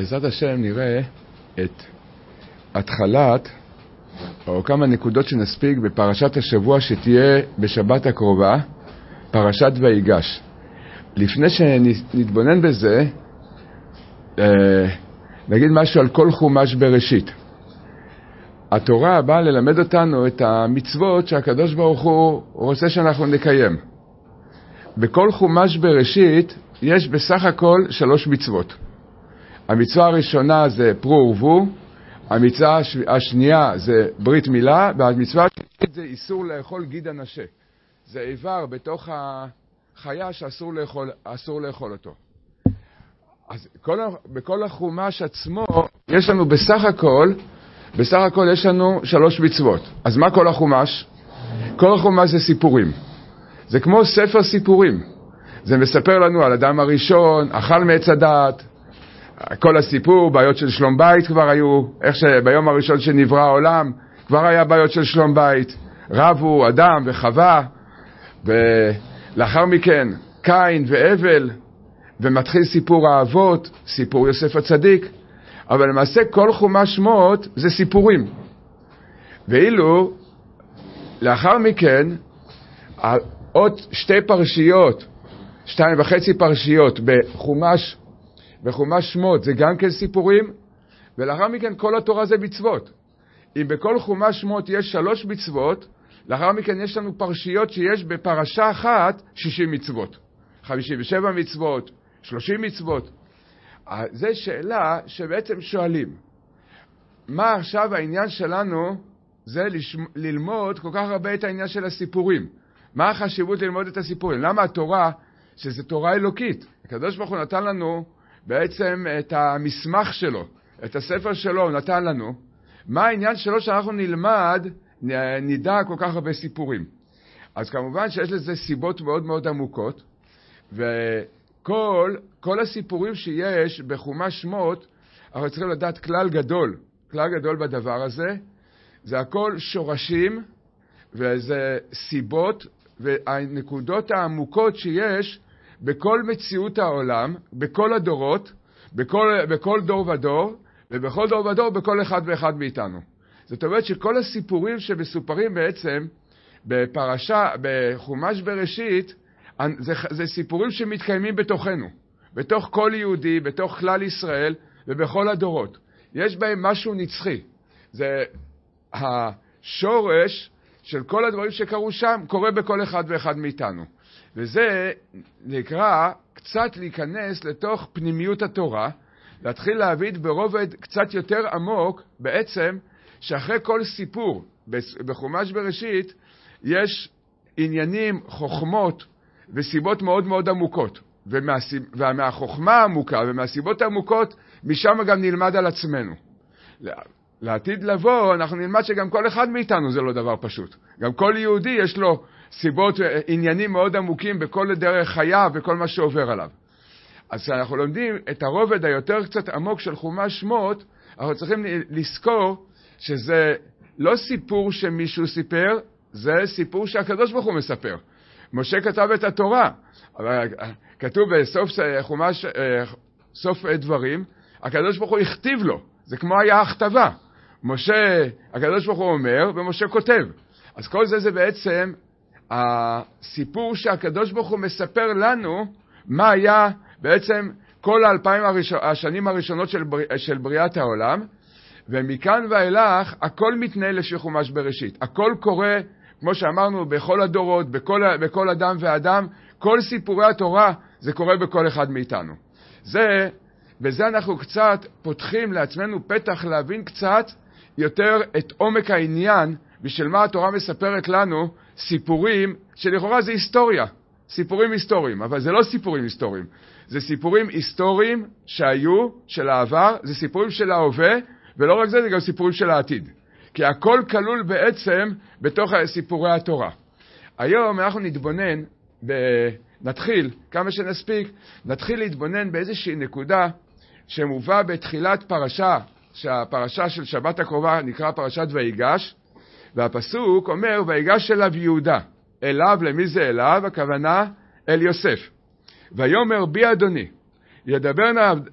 בעזרת השם נראה את התחלת או כמה נקודות שנספיק בפרשת השבוע שתהיה בשבת הקרובה, פרשת ויגש. לפני שנתבונן בזה, נגיד משהו על כל חומש בראשית. התורה באה ללמד אותנו את המצוות שהקדוש ברוך הוא רוצה שאנחנו נקיים. בכל חומש בראשית יש בסך הכל 3 מצוות. המצווה הראשונה זה פרו ורבו, המצווה השנייה זה ברית מילה, והמצווה השלישית זה איסור לאכול גיד הנשה. זה איבר בתוך החיה שאסור לאכול אותו. אז בכל החומש עצמו יש לנו בסך הכל יש לנו 3 מצוות. אז מה כל החומש? כל החומש זה סיפורים. זה כמו ספר סיפורים. זה מספר לנו על אדם הראשון, אכל מעץ הדעת, כל הסיפור, בעיות של שלום בית כבר היו, איך שביום הראשון שנברא העולם, כבר היה בעיות של שלום בית, רבו אדם וחווה, ולאחר מכן קין והבל, ומתחיל סיפור האבות, סיפור יוסף הצדיק, אבל למעשה כל חומש שמות זה סיפורים. ואילו לאחר מכן, עוד 2 פרשיות, 2.5 פרשיות בחומש שמות זה גם כן סיפורים, ולאחר מכן כל התורה זה מצוות. אם בכל חומש שמות יש 3 מצוות, לאחר מכן יש לנו פרשיות שיש בפרשה אחת 60 מצוות, 57 מצוות, 30 מצוות. זו שאלה שבעצם שואלים, מה עכשיו העניין שלנו זה ללמוד כל כך הרבה את העניין של הסיפורים? מה החשיבות ללמוד את הסיפורים? למה התורה, שזו תורה אלוקית, הקדוש ברוך הוא נתן לנו בעצם את המסמך שלו, את הספר שלו הוא נתן לנו, מה העניין שלו שאנחנו נדע כל כך הרבה סיפורים? אז כמובן שיש לזה סיבות מאוד מאוד עמוקות, וכל הסיפורים שיש בחומש שמות, אנחנו צריכים לדעת כלל גדול בדבר הזה, זה הכל שורשים, וזה סיבות, והנקודות העמוקות שיש בכל מציאות העולם, בכל הדורות, בכל דור ודור, ובכל דור ודור בכל אחד ואחד מאיתנו. זאת אומרת שכל הסיפורים שמסופרים בעצם בחומש בראשית, זה סיפורים שמתקיימים בתוכנו, בתוך כל יהודי, בתוך כלל ישראל ובכל הדורות. יש בהם משהו נצחי. זה השורש של כל הדברים שקרו שם, קורה בכל אחד ואחד מאיתנו. וזה נקרא קצת להיכנס לתוך פנימיות התורה, להתחיל להבין ברובד קצת יותר עמוק, בעצם שאחרי כל סיפור בחומש בראשית, יש עניינים, חוכמות וסיבות מאוד מאוד עמוקות. ומהחוכמה העמוקה ומהסיבות העמוקות, משם גם נלמד על עצמנו. לעתיד לבוא, אנחנו נלמד שגם כל אחד מאיתנו זה לא דבר פשוט. גם כל יהודי יש לו סיבות, עניינים מאוד עמוקים בכל דרך חייו וכל מה שעובר עליו. אז כשאנחנו לומדים את הרובד היותר קצת עמוק של חומש שמות, אנחנו צריכים לזכור שזה לא סיפור שמישהו סיפר, זה סיפור שהקדוש ברוך הוא מספר. משה כתב את התורה, אבל כתוב בסוף חומש, סוף דברים, הקדוש ברוך הוא הכתיב לו, זה כמו היה הכתבה. הקדוש ברוך הוא אומר ומשה כותב. אז כל זה בעצם הסיפור שהקדוש ברוך הוא מספר לנו מה היה בעצם כל 2000 השנים הראשונות של בריאת העולם, ומכאן ואילך הכל מתנהל לפי חומש בראשית. הכל קורה, כמו שאמרנו, בכל הדורות, בכל אדם ואדם, כל סיפורי התורה זה קורה בכל אחד מאיתנו. בזה אנחנו קצת פותחים לעצמנו פתח להבין קצת יותר את עומק העניין, בשביל מה התורה מספרת לנו סיפורים שלכאורה זה היסטוריה, סיפורים היסטוריים, אבל זה לא סיפורים היסטוריים, זה סיפורים היסטוריים שהיו, של העבר, זה סיפורים של ההווה, ולא רק זה, זה גם סיפורים של העתיד. כי הכל כלול בעצם בתוך סיפורי התורה. היום אנחנו נתחיל, כמה שנספיק, נתחיל להתבונן באיזושהי נקודה שמובא בתחילת פרשה, שהפרשה של שבת הקרובה נקרא פרשת ויגש, והפסוק אומר, ויגש אליו יהודה. אליו, למי זה אליו? הכוונה אל יוסף. ויאמר בי אדוני, ידבר נא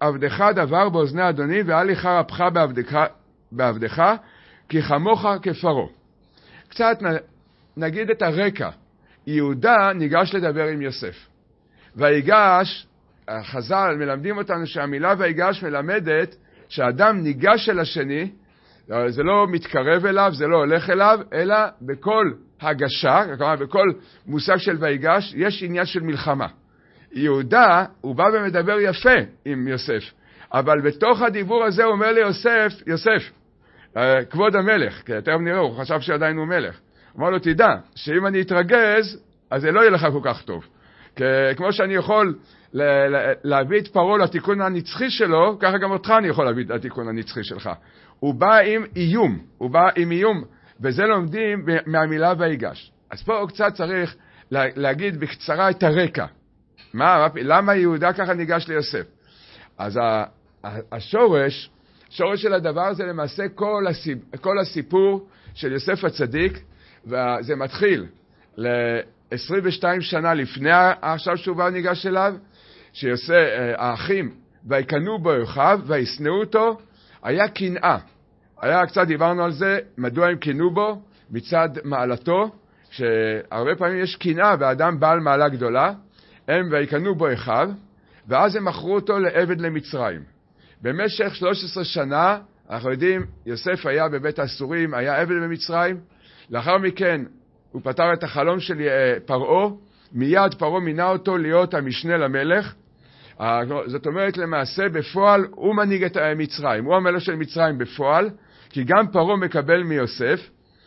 עבדך דבר באוזני אדוני, ואל יחר אפך בעבדך, כי חמוך כפרעה. קצת נגיד את הרקע. יהודה ניגש לדבר עם יוסף. ויגש, חז"ל מלמדים אותנו שהמילה ויגש מלמדת שהאדם ניגש אל השני, זה לא מתקרב אליו, זה לא הולך אליו, אלא בכל הגשה, כלומר בכל מושג של ויגש, יש עניין של מלחמה. יהודה, הוא בא ומדבר יפה עם יוסף, אבל בתוך הדיבור הזה הוא אומר ליוסף, יוסף, כבוד המלך, כי יותר נראה, הוא חשב שעדיין הוא מלך. הוא אומר לו, תדע, שאם אני אתרגז, אז זה לא יהיה לך כל כך טוב. כמו שאני יכול להביא את פרעה לתיקון הנצחי שלו, ככה גם אותך אני יכול להביא את התיקון הנצחי שלך. הוא בא עם איום, וזה לומדים מהמילה ויגש. אז פה קצת צריך להגיד בקצרה את הרקע. למה יהודה ככה ניגש ליוסף? אז השורש של הדבר זה למעשה כל הסיפור של יוסף הצדיק, וזה מתחיל ל-22 שנה לפני עכשיו שהוא בא ניגש אליו, האחים ויקנו בו אחיו וישנאו אותו, היה קנאה. קצת דיברנו על זה, מדוע הם קנו בו, מצד מעלתו, שהרבה פעמים יש קנאה באדם בעל מעלה גדולה, הם ויקנו בו אחיו, ואז הם מכרו אותו לעבד למצרים. במשך 13 שנה, אנחנו יודעים, יוסף היה בבית האסורים, היה עבד במצרים, לאחר מכן הוא פתר את החלום של פרעה, מיד פרעה מינה אותו להיות המשנה למלך, זאת אומרת למעשה בפועל הוא מנהיג את מצרים, הוא המלך של מצרים בפועל, כי גם פרעה מקבל מיוסף,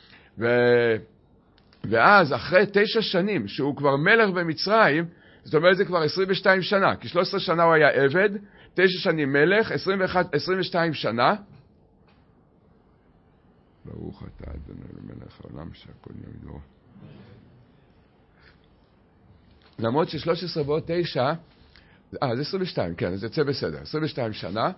ואז אחרי 9 שנים שהוא כבר מלך במצרים, זאת אומרת זה כבר 22 שנה, כי 13 שנה הוא היה עבד, 9 שנים מלך, 22 שנה. ברוך אתה אדוני למלך העולם שהכל נהיה מדברו. למרות ש13 ועוד 9, זה 22, כן, זה יוצא בסדר, 22 שנה,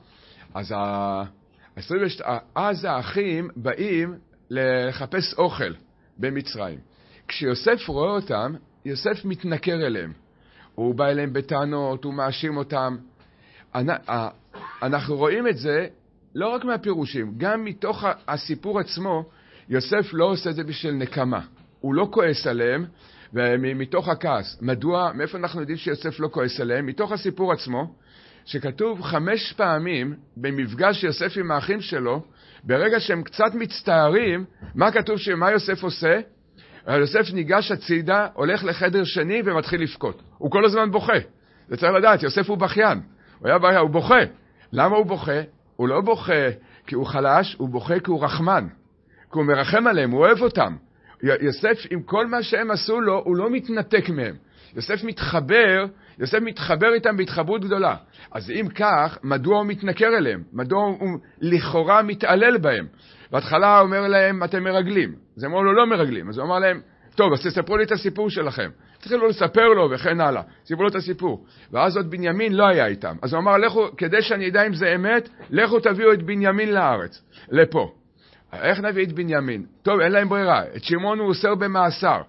אז האחים באים לחפש אוכל במצרים. כשיוסף רואה אותם, יוסף מתנכר אליהם. הוא בא אליהם בטענות, הוא מאשים אותם. אנחנו רואים את זה לא רק מהפירושים, גם מתוך הסיפור עצמו, יוסף לא עושה את זה בשביל נקמה. הוא לא כועס עליהם, ומתוך הכעס. מדוע? מאיפה אנחנו יודעים שיוסף לא כועס עליהם? מתוך הסיפור עצמו, שכתוב 5 פעמים במפגש יוסף עם האחים שלו, ברגע שהם קצת מצטערים, מה כתוב מה יוסף עושה? יוסף ניגש הצידה, הולך לחדר שני ומתחיל לבכות. הוא כל הזמן בוכה. זה צריך לדעת, יוסף הוא בכיין. הוא בוכה. למה הוא בוכה? הוא לא בוכה כי הוא חלש, הוא בוכה כי הוא רחמן. כי הוא מרחם עליהם, הוא אוהב אותם. יוסף, עם כל מה שהם עשו לו, הוא לא מתנתק מהם. יוסף מתחבר איתם בהתחברות גדולה. אז אם כך, מדוע הוא מתנכר אליהם? מדוע הוא לכאורה מתעלל בהם? בהתחלה הוא אומר להם, אתם מרגלים. אז הם אמרו לו, לא מרגלים. אז הוא אמר להם, טוב, אז תספרו לי את הסיפור שלכם. צריכים לספר לו וכן הלאה. סיפרו לו את הסיפור. ואז עוד בנימין לא היה איתם. אז הוא אמר, לכו, כדי שאני אדע אם זה אמת, לכו תביאו את בנימין לארץ, לפה. איך נביא את בנימין? טוב, אין להם ברירה. את שמעון הוא אוסר במאסר.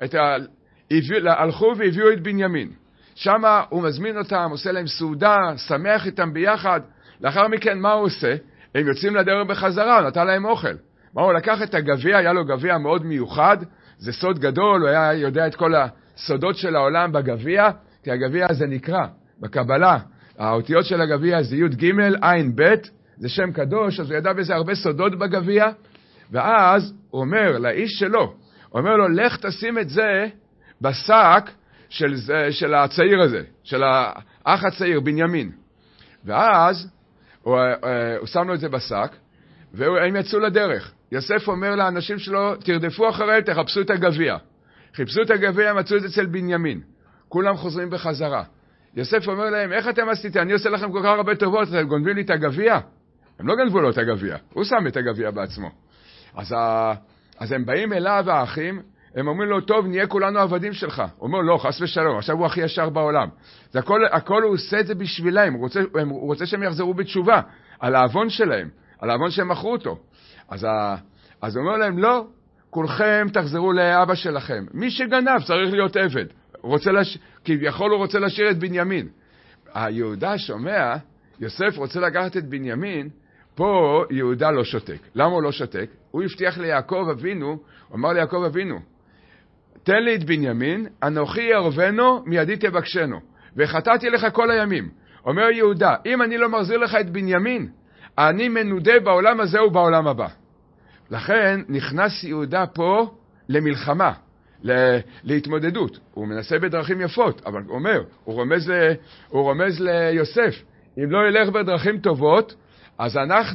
הלכו והביאו את בנימין. שם הוא מזמין אותם, עושה להם סעודה, שמח איתם ביחד. לאחר מכן, מה הוא עושה? הם יוצאים לדרך בחזרה, הוא נתן להם אוכל. מה הוא לקח את הגביע, היה לו גביע מאוד מיוחד, זה סוד גדול, הוא היה יודע את כל הסודות של העולם בגביע, כי הגביע הזה נקרא, בקבלה, האותיות של הגביע זה י' ג' עין ב', זה שם קדוש, אז הוא ידע בזה הרבה סודות בגביע, ואז הוא אומר לאיש שלו, הוא אומר לו, לך תשים את זה בשק של הצעיר הזה, של האח הצעיר, בנימין. ואז הוא שם לו את זה בשק, והם יצאו לדרך. יוסף אומר לאנשים שלו, תרדפו אחריהם, תחפשו את הגביע. חיפשו את הגביע, מצאו את זה אצל בנימין. כולם חוזרים בחזרה. יוסף אומר להם, איך אתם עשיתם? אני עושה לכם כל כך הרבה טובות, אתם גונבים לי את הגביע? הם לא גנבו לו את הגביע, הוא שם את הגביע בעצמו. אז הם באים אליו, האחים, הם אומרים לו, טוב, נהיה כולנו עבדים שלך. הוא אומר, לא, חס ושלום, עכשיו הוא הכי ישר בעולם. זה הכל הוא עושה את זה בשבילם, הוא רוצה שהם יחזרו בתשובה, על העוון שלהם, על העוון שהם מכרו אותו. אז הוא אומר להם, לא, כולכם תחזרו לאבא שלכם. מי שגנב צריך להיות עבד. כביכול הוא רוצה להשאיר את בנימין. היהודה שומע, יוסף רוצה לקחת את בנימין, פה יהודה לא שותק. למה הוא לא שותק? הוא הבטיח ליעקב אבינו, הוא אמר ליעקב אבינו, תן לי את בנימין, אנוכי ירבנו, מידי תבקשנו, וחטאתי לך כל הימים. אומר יהודה, אם אני לא מחזיר לך את בנימין, אני מנודה בעולם הזה ובעולם הבא. לכן נכנס יהודה פה למלחמה, להתמודדות. הוא מנסה בדרכים יפות, אבל הוא אומר, הוא רומז ליוסף, אם לא ילך בדרכים טובות, אז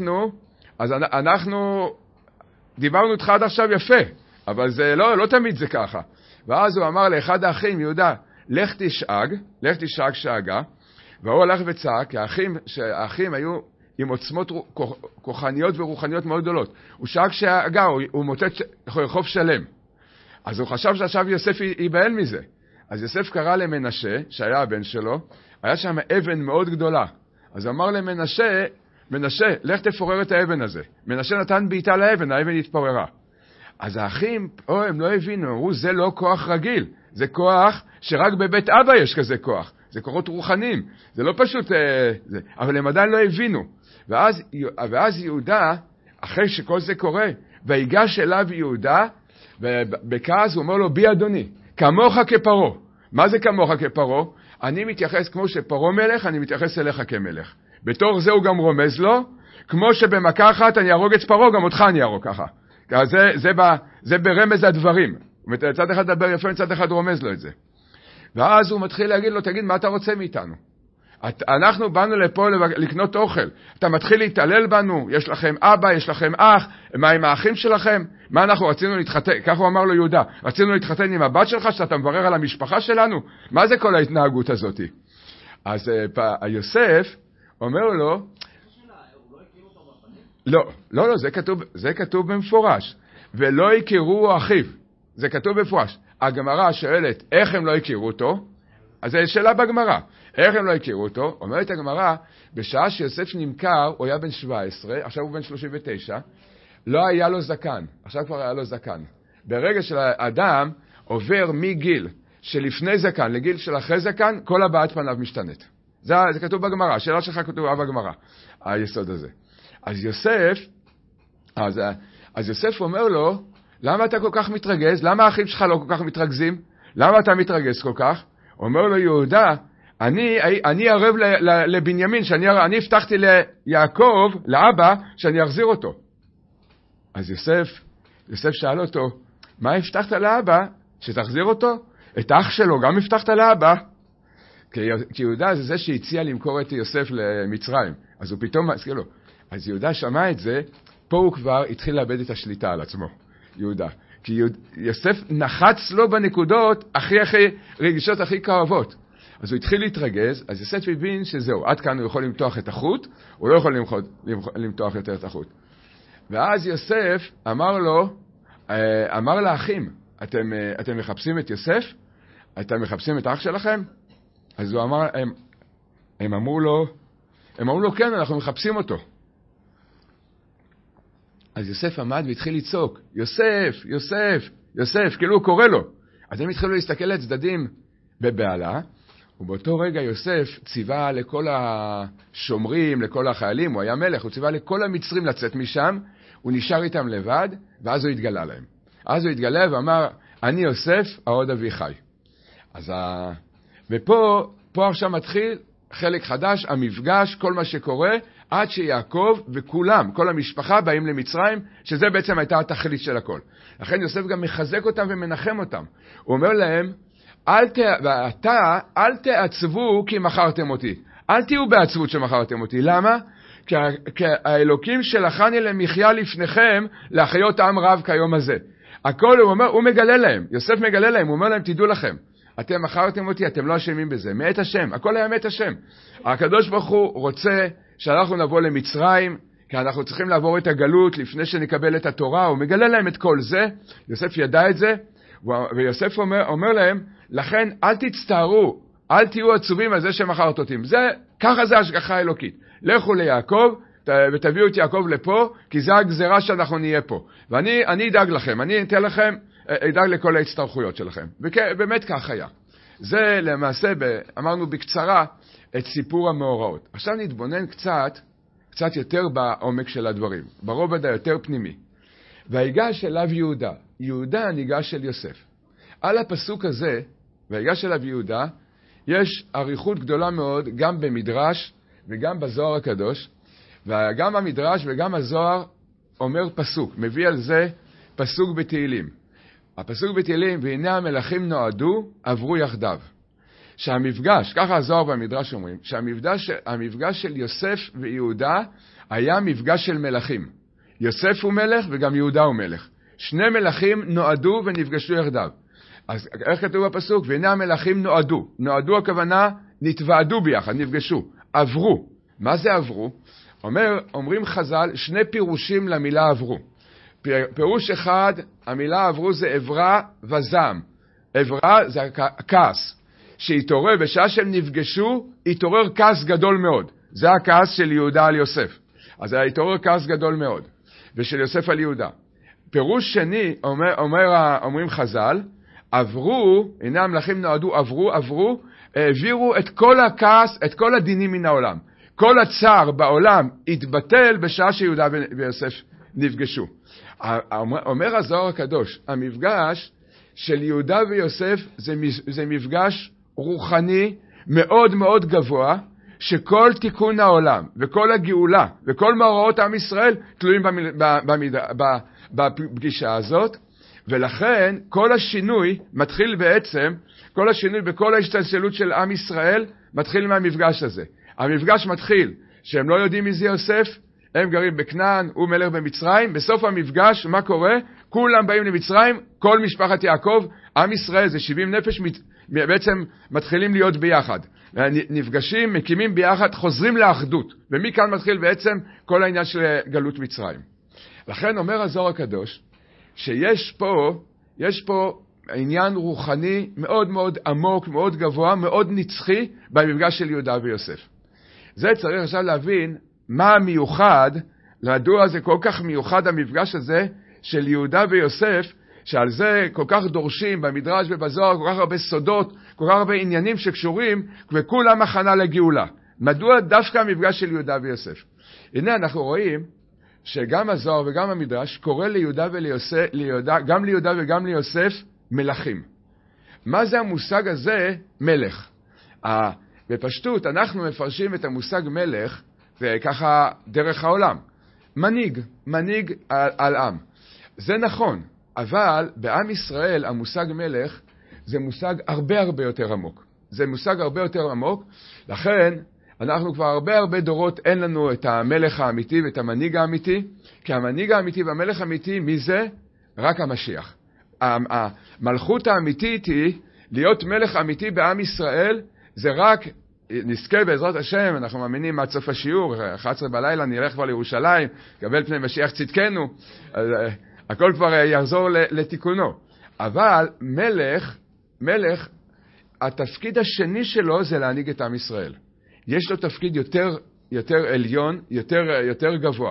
אנחנו דיברנו איתך עד עכשיו יפה, אבל זה לא תמיד זה ככה. ואז הוא אמר לאחד האחים, יהודה, לך תשאג שאגה, והוא הלך וצעק, כי האחים היו עם עוצמות כוחניות ורוחניות מאוד גדולות. הוא שאג שאגה, הוא מוטט חוף שלם. אז הוא חשב שעכשיו יוסף ייבהל מזה. אז יוסף קרא למנשה, שהיה הבן שלו, היה שם אבן מאוד גדולה. אז הוא אמר למנשה, מנשה, לך תפורר את האבן הזה. מנשה נתן בעיטה לאבן, האבן התפוררה. אז האחים, הם לא הבינו, אמרו, זה לא כוח רגיל, זה כוח שרק בבית אבא יש כזה כוח. זה כוחות רוחניים, זה לא פשוט, אבל הם עדיין לא הבינו. ואז יהודה, אחרי שכל זה קורה, ויגש אליו יהודה, ובכעס הוא אומר לו, בי אדוני, כמוך כפרעה. מה זה כמוך כפרעה? אני מתייחס כמו שפרעה מלך, אני מתייחס אליך כמלך. בתור זה הוא גם רומז לו, כמו שבמכה אחת אני ארוג את פרעה, גם אותך אני ארוג ככה. זה ברמז הדברים. מצד אחד דבר יפה, מצד אחד רומז לו את זה. ואז הוא מתחיל להגיד לו, תגיד, מה אתה רוצה מאיתנו? אנחנו באנו לפה לקנות אוכל. אתה מתחיל להתעלל בנו, יש לכם אבא, יש לכם אח, מה עם האחים שלכם? מה אנחנו רצינו להתחתן? כך הוא אמר לו יהודה, רצינו להתחתן עם הבת שלך, שאתה מברר על המשפחה שלנו? מה זה כל ההתנהגות הזאת? אז יוסף אומר לו, לא, זה כתוב במפורש, ולא יכירו אחיו, זה כתוב במפורש. הגמרא שואלת, איך הם לא הכירו אותו? אז זו שאלה בגמרא. איך הם לא הכירו אותו? אומרת הגמרא, בשעה שיוסף נמכר, הוא היה בן 17, עכשיו הוא בן 39, לא היה לו זקן, עכשיו כבר היה לו זקן. ברגע שהאדם עובר מגיל שלפני זקן לגיל של אחרי זקן, כל הבעת פניו משתנית. זה כתוב בגמרא, השאלה שלך כתובה בגמרא, היסוד הזה. אז יוסף אומר לו, למה אתה כל כך מתרגז? למה האחים שלך לא כל כך מתרגזים? למה אתה מתרגז כל כך? אומר לו יהודה, אני ערב לבנימין, אני הבטחתי ליעקב, לאבא, שאני אחזיר אותו. אז יוסף שאל אותו, מה הבטחת לאבא? שתחזיר אותו? את אח שלו גם הבטחת לאבא? כי יהודה זה שהציע למכור את יוסף למצרים. אז הוא פתאום מזכיר לו. אז יהודה שמע את זה, פה הוא כבר התחיל לאבד את השליטה על עצמו. יהודה. כי יוסף נחץ לו בנקודות הכי רגישות, הכי כאובות. אז הוא התחיל להתרגז, אז יוסף הבין שזהו, עד כאן הוא יכול למתוח את החוט, הוא לא יכול למתוח יותר את החוט. ואז יוסף אמר לאחים, אתם מחפשים את יוסף? אתם מחפשים את האח שלכם? אז הוא אמר, הם אמרו לו, כן, אנחנו מחפשים אותו. אז יוסף עמד והתחיל לצעוק, יוסף, יוסף, יוסף, כאילו הוא קורא לו. אז הם התחילו להסתכל לצדדים בבעלה, ובאותו רגע יוסף ציווה לכל השומרים, לכל החיילים, הוא היה מלך, הוא ציווה לכל המצרים לצאת משם, הוא נשאר איתם לבד, ואז הוא התגלה להם. אז הוא התגלה ואמר, אני יוסף, העוד אבי חי. ופה עכשיו מתחיל חלק חדש, המפגש, כל מה שקורה, עד שיעקב וכולם, כל המשפחה באים למצרים, שזה בעצם הייתה התכלית של הכל. לכן יוסף גם מחזק אותם ומנחם אותם. הוא אומר להם, אל תעצבו כי מכרתם אותי. אל תהיו בעצבות שמכרתם אותי. למה? כי האלוקים שלחני למחיה לפניכם, להחיות עם רב כיום הזה. הכל הוא אומר, הוא מגלה להם, יוסף מגלה להם, הוא אומר להם, תדעו לכם, אתם מכרתם אותי, אתם לא אשמים בזה, מאת השם, הכל היה מאת השם. הקדוש ברוך הוא רוצה שאנחנו נבוא למצרים, כי אנחנו צריכים לעבור את הגלות לפני שנקבל את התורה, הוא מגלה להם את כל זה, יוסף ידע את זה, ויוסף אומר להם, לכן אל תצטערו, אל תהיו עצובים על זה שמכרת אותי. ככה זה השגחה אלוקית. לכו ליעקב ותביאו את יעקב לפה, כי זה הגזרה שאנחנו נהיה פה. ואני אדאג לכם, אני אתן לכם, אדאג לכל ההצטרכויות שלכם. ובאמת כך היה. זה למעשה, אמרנו בקצרה, את סיפור המאורעות. עכשיו נתבונן קצת יותר בעומק של הדברים, ברובד היותר פנימי. והיגש אליו יהודה, יהודה ניגש אל יוסף. על הפסוק הזה, והיגש אליו יהודה, יש אריכות גדולה מאוד גם במדרש וגם בזוהר הקדוש, וגם המדרש וגם הזוהר אומר פסוק, מביא על זה פסוק בתהילים. הפסוק בתהילים, והנה המלכים נועדו, עברו יחדיו. שהמפגש, ככה הזוהר במדרש אומרים, שהמפגש של יוסף ויהודה היה מפגש של מלכים. יוסף הוא מלך וגם יהודה הוא מלך. שני מלכים נועדו ונפגשו יחדיו. אז איך כתוב בפסוק? והנה המלכים נועדו. נועדו הכוונה נתוועדו ביחד, נפגשו. עברו. מה זה עברו? אומרים חז"ל, שני פירושים למילה עברו. פירוש אחד, המילה עברו זה עברה וזעם. עברה זה כעס. שהתעורר, בשעה שהם נפגשו, התעורר כעס גדול מאוד. זה הכעס של יהודה על יוסף. אז התעורר כעס גדול מאוד. ושל יוסף על יהודה. פירוש שני, אומרים חז"ל, עברו, הנה המלכים נועדו, עברו, העבירו את כל הכעס, את כל הדינים מן העולם. כל הצער בעולם התבטל בשעה שיהודה ויוסף נפגשו. אומר הזוהר הקדוש, המפגש של יהודה ויוסף זה מפגש רוחני מאוד מאוד גבוה, שכל תיקון העולם וכל הגאולה וכל מאורעות עם ישראל תלויים בפגישה הזאת, ולכן כל השינוי מתחיל בעצם, כל השינוי בכל ההשתלשלות של עם ישראל מתחיל מהמפגש הזה. המפגש מתחיל שהם לא יודעים מי זה יוסף, הם גרים בכנען, הוא מלך במצרים, בסוף המפגש מה קורה? כולם באים למצרים, כל משפחת יעקב, עם ישראל זה 70 נפש, בעצם מתחילים להיות ביחד. נפגשים, מקימים ביחד, חוזרים לאחדות. ומכאן מתחיל בעצם כל העניין של גלות מצרים. לכן אומר הזוהר הקדוש, שיש פה עניין רוחני מאוד מאוד עמוק, מאוד גבוה, מאוד נצחי, במפגש של יהודה ויוסף. זה צריך עכשיו להבין מה המיוחד, מדוע זה כל כך מיוחד המפגש הזה של יהודה ויוסף, שעל זה כל כך דורשים במדרש ובזוהר, כל כך הרבה סודות, כל כך הרבה עניינים שקשורים, וכולם הכנה לגאולה. מדוע דווקא המפגש של יהודה ויוסף? הנה אנחנו רואים שגם הזוהר וגם המדרש קורא ליהודה וליוסף, גם ליהודה וגם ליוסף מלכים. מה זה המושג הזה? מלך. בפשטות אנחנו מפרשים את המושג מלך, וככה דרך העולם. מנהיג על עם. זה נכון, אבל בעם ישראל המושג מלך זה מושג הרבה הרבה יותר עמוק. זה מושג הרבה יותר עמוק, לכן אנחנו כבר הרבה דורות אין לנו את המלך האמיתי ואת המנהיג האמיתי, כי המנהיג האמיתי והמלך האמיתי, מי זה? רק המשיח. המלכות האמיתית היא להיות מלך אמיתי בעם ישראל, זה רק נזכה בעזרת השם, אנחנו מאמינים עד סוף השיעור, 11 בלילה נלך כבר לירושלים, קבל פני משיח צדקנו, הכל כבר יחזור לתיקונו. אבל מלך, התפקיד השני שלו זה להנהיג את עם ישראל. יש לו תפקיד יותר עליון, יותר גבוה.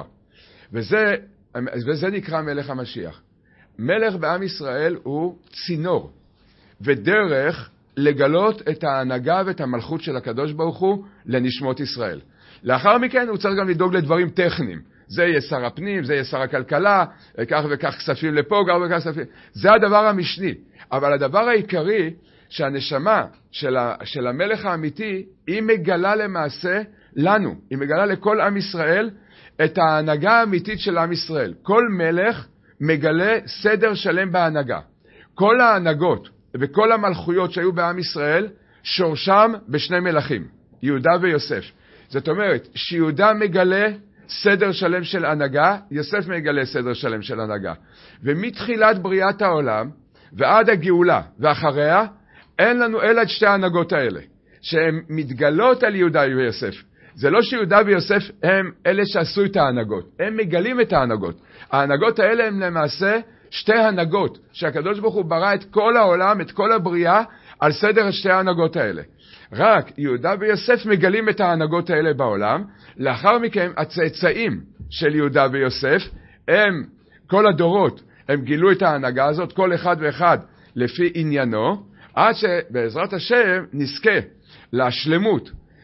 וזה נקרא מלך המשיח. מלך בעם ישראל הוא צינור, ודרך לגלות את ההנהגה ואת המלכות של הקדוש ברוך הוא לנשמות ישראל. לאחר מכן הוא צריך גם לדאוג לדברים טכניים. זה יהיה שר הפנים, זה יהיה שר הכלכלה, כך וכך כספים לפה, כך וכך כספים. זה הדבר המשני. אבל הדבר העיקרי, שהנשמה של המלך האמיתי, היא מגלה למעשה לנו, היא מגלה לכל עם ישראל את ההנהגה האמיתית של עם ישראל. כל מלך מגלה סדר שלם בהנהגה. כל ההנהגות וכל המלכויות שהיו בעם ישראל, שורשם בשני מלכים, יהודה ויוסף. זאת אומרת, שיהודה מגלה סדר שלם של הנהגה, יוסף מגלה סדר שלם של הנהגה. ומתחילת בריאת העולם ועד הגאולה ואחריה, אין לנו אלא את שתי ההנהגות האלה, שהן מתגלות על יהודה ויוסף. זה לא שיהודה ויוסף הם אלה שעשו את ההנהגות, הם מגלים את ההנהגות. ההנהגות האלה הן למעשה שתי הנהגות, שהקדוש ברוך הוא ברא את כל העולם, את כל הבריאה, על סדר שתי ההנהגות האלה. רק יהודה ויוסף מגלים את ההנהגות האלה בעולם, לאחר מכן הצאצאים של יהודה ויוסף, הם, כל הדורות, הם גילו את ההנהגה הזאת, כל אחד ואחד לפי עניינו, עד שבעזרת השם נזכה לשלמות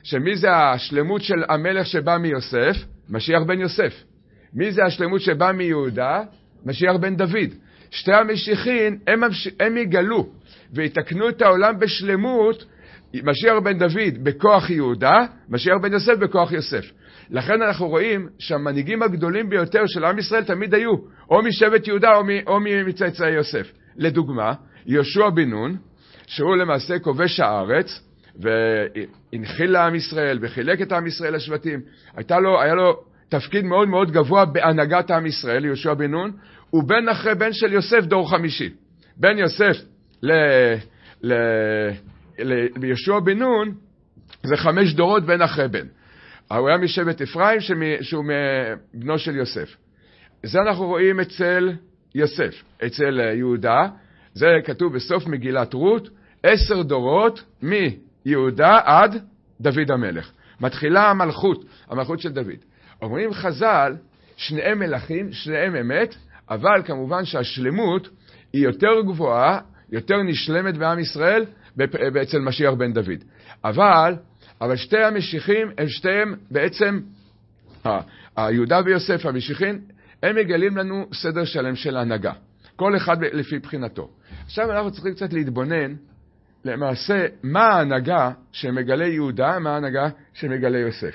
שמי זה השלמות של המלך שבא מיוסף? משיח בן יוסף. מי זה השלמות שבא מיהודה? משיח בן דוד. שתי המשיחים הם יגלו ויתקנו את העולם בשלמות, משיח בן דוד בכוח יהודה, משיח בן יוסף בכוח יוסף. לכן אנחנו רואים שהמנהיגים הגדולים ביותר של עם ישראל תמיד היו או משבט יהודה או מצאצאי יוסף. לדוגמה, יהושע בן נון, שהוא למעשה כובש הארץ והנחיל לעם ישראל וחילק את עם ישראל לשבטים. היה לו תפקיד מאוד מאוד גבוה בהנהגת עם ישראל, יהושע בן נון, הוא בן אחרי בן של יוסף דור חמישי. בן יוסף ליהושע בן נון זה 5 דורות בן אחרי בן. הוא היה משבט אפרים שהוא בנו של יוסף. זה אנחנו רואים אצל יוסף. אצל יהודה, זה כתוב בסוף מגילת רות, 10 דורות מיהודה עד דוד המלך. מתחילה המלכות של דוד. אומרים חז"ל, שניהם מלכים, שניהם אמת, אבל כמובן שהשלמות היא יותר גבוהה, יותר נשלמת בעם ישראל אצל משיח בן דוד. אבל שתי המשיחים הם שתיהם בעצם, יהודה ויוסף המשיחים, הם מגלים לנו סדר שלם של הנהגה. כל אחד לפי בחינתו. עכשיו אנחנו צריכים קצת להתבונן, למעשה, מה ההנהגה שמגלה יהודה, מה ההנהגה שמגלה יוסף.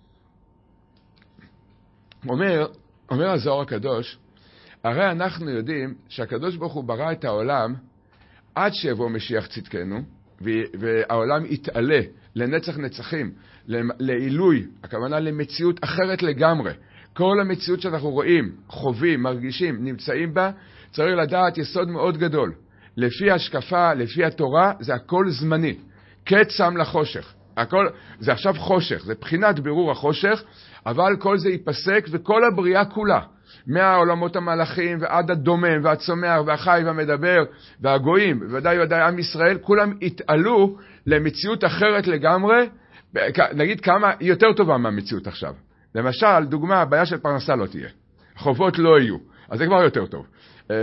אומר הזוהר הקדוש, הרי אנחנו יודעים שהקדוש ברוך הוא ברא את העולם עד שיבוא משיח צדקנו, והעולם יתעלה לנצח נצחים, לעילוי, הכוונה למציאות אחרת לגמרי. כל המציאות שאנחנו רואים, חווים, מרגישים, נמצאים בה, צריך לדעת יסוד מאוד גדול. לפי השקפה, לפי התורה, זה הכל זמני. קץ שם לחושך. זה עכשיו חושך, זה בחינת בירור החושך, אבל כל זה ייפסק וכל הבריאה כולה, מהעולמות המלאכים ועד הדומם והצומח והחי והמדבר והגויים, ודאי עם ישראל, כולם יתעלו למציאות אחרת לגמרי, נגיד כמה יותר טובה מהמציאות עכשיו. למשל, דוגמה, הבעיה של פרנסה לא תהיה. חובות לא יהיו. אז זה כבר יותר טוב.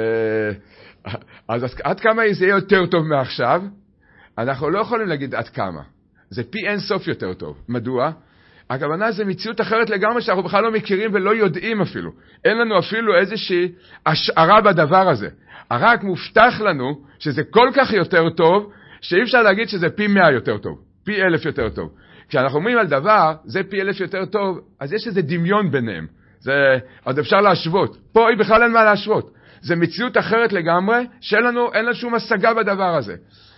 אז עד כמה זה יהיה יותר טוב מעכשיו? אנחנו לא יכולים להגיד עד כמה. זה פי אין סוף יותר טוב. מדוע? הכוונה זה מציאות אחרת לגמרי שאנחנו בכלל לא מכירים ולא יודעים אפילו. אין לנו אפילו איזושהי השערה בדבר הזה. רק מובטח לנו שזה כל כך יותר טוב, שאי אפשר להגיד שזה פי 100 יותר טוב. פי 1000 יותר טוב. כשאנחנו אומרים על דבר, זה פי 1000 יותר טוב, אז יש איזה דמיון ביניהם. עוד אפשר להשוות. פה בכלל אין מה להשוות. זה מציאות אחרת לגמרי, שאין לנו שום השגה בדבר הזה.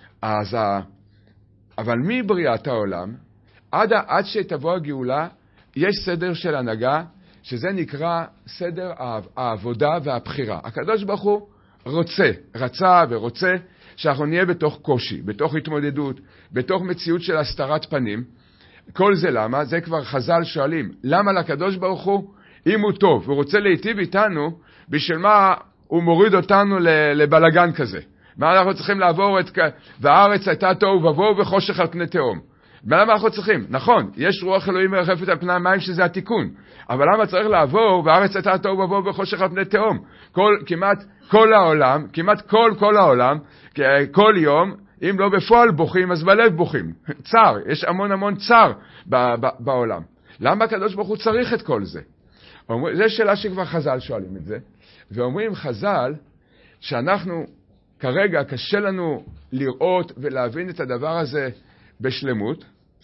אבל מבריאת העולם, עד שתבוא הגאולה, יש סדר של הנהגה, שזה נקרא סדר העבודה והבחירה. הקדוש ברוך הוא רצה ורוצה שאנחנו נהיה בתוך קושי, בתוך התמודדות, בתוך מציאות של הסתרת פנים. כל זה למה? זה כבר חז"ל שואלים. למה לקדוש ברוך הוא, אם הוא טוב, הוא רוצה להיטיב איתנו, בשביל מה הוא מוריד אותנו לבלגן כזה? מה אנחנו צריכים לעבור והארץ הייתה תוהו ובוהו וחושך על פני תהום. למה אנחנו צריכים? נכון, יש רוח אלוהים מרחפת על פני המים שזה התיקון. אבל למה צריך לעבור והארץ הייתה תוהו ובוהו וחושך על פני תהום? כמעט כל העולם, כל יום, אם לא בפועל בוכים, אז בלב בוכים. צער, יש המון צער בעולם. למה הקדוש ברוך הוא צריך את כל זה? זו שאלה שכבר חז"ל שואלים את זה. ואומרים חז"ל שאנחנו כרגע קשה לנו לראות ולהבין את הדבר הזה בשלמות,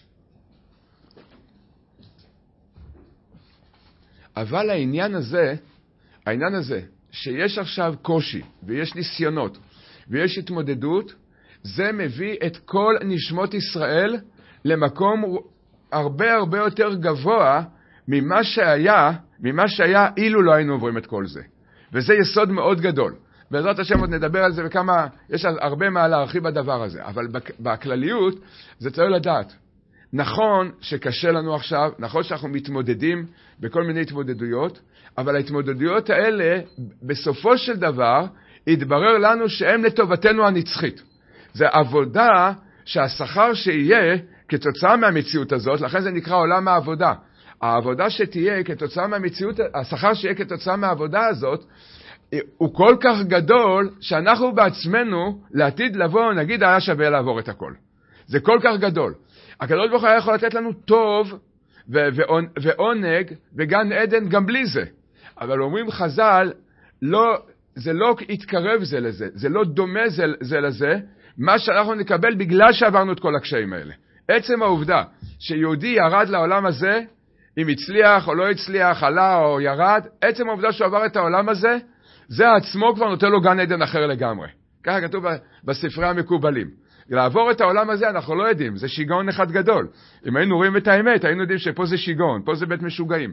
אבל העניין הזה שיש עכשיו קושי ויש ניסיונות ויש התמודדות, זה מביא את כל נשמות ישראל למקום הרבה יותר גבוה ממה שהיה אילו לא היינו עוברים את כל זה. וזה יסוד מאוד גדול. בעזרת השם עוד נדבר על זה וכמה, יש הרבה מה להרחיב בדבר הזה. אבל בכלליות זה צריך לדעת. נכון שקשה לנו עכשיו, נכון שאנחנו מתמודדים בכל מיני התמודדויות, אבל ההתמודדויות האלה בסופו של דבר יתברר לנו שהן לטובתנו הנצחית. זה עבודה שהשכר שיהיה כתוצאה מהמציאות הזאת, לכן זה נקרא עולם העבודה. העבודה שתהיה כתוצאה מהמציאות, השכר שיהיה כתוצאה מהעבודה הזאת, הוא כל כך גדול שאנחנו בעצמנו לעתיד לבוא, נגיד היה שווה לעבור את הכל. זה כל כך גדול. הקדוש ברוך הוא היה יכול לתת לנו טוב ועונג וגן עדן גם בלי זה. אבל אומרים חז"ל, זה לא יתקרב זה לזה, זה לא דומה זה לזה, מה שאנחנו נקבל בגלל שעברנו את כל הקשיים האלה. עצם העובדה שיהודי ירד לעולם הזה, אם הצליח או לא הצליח, עלה או ירד, עצם העובדה שהוא עבר את העולם הזה, זה עצמו כבר נותן לו גן עדן אחר לגמרי. ככה כתוב בספרי המקובלים. לעבור את העולם הזה אנחנו לא יודעים, זה שיגעון אחד גדול. אם היינו רואים את האמת, היינו יודעים שפה זה שיגעון, פה זה בית משוגעים.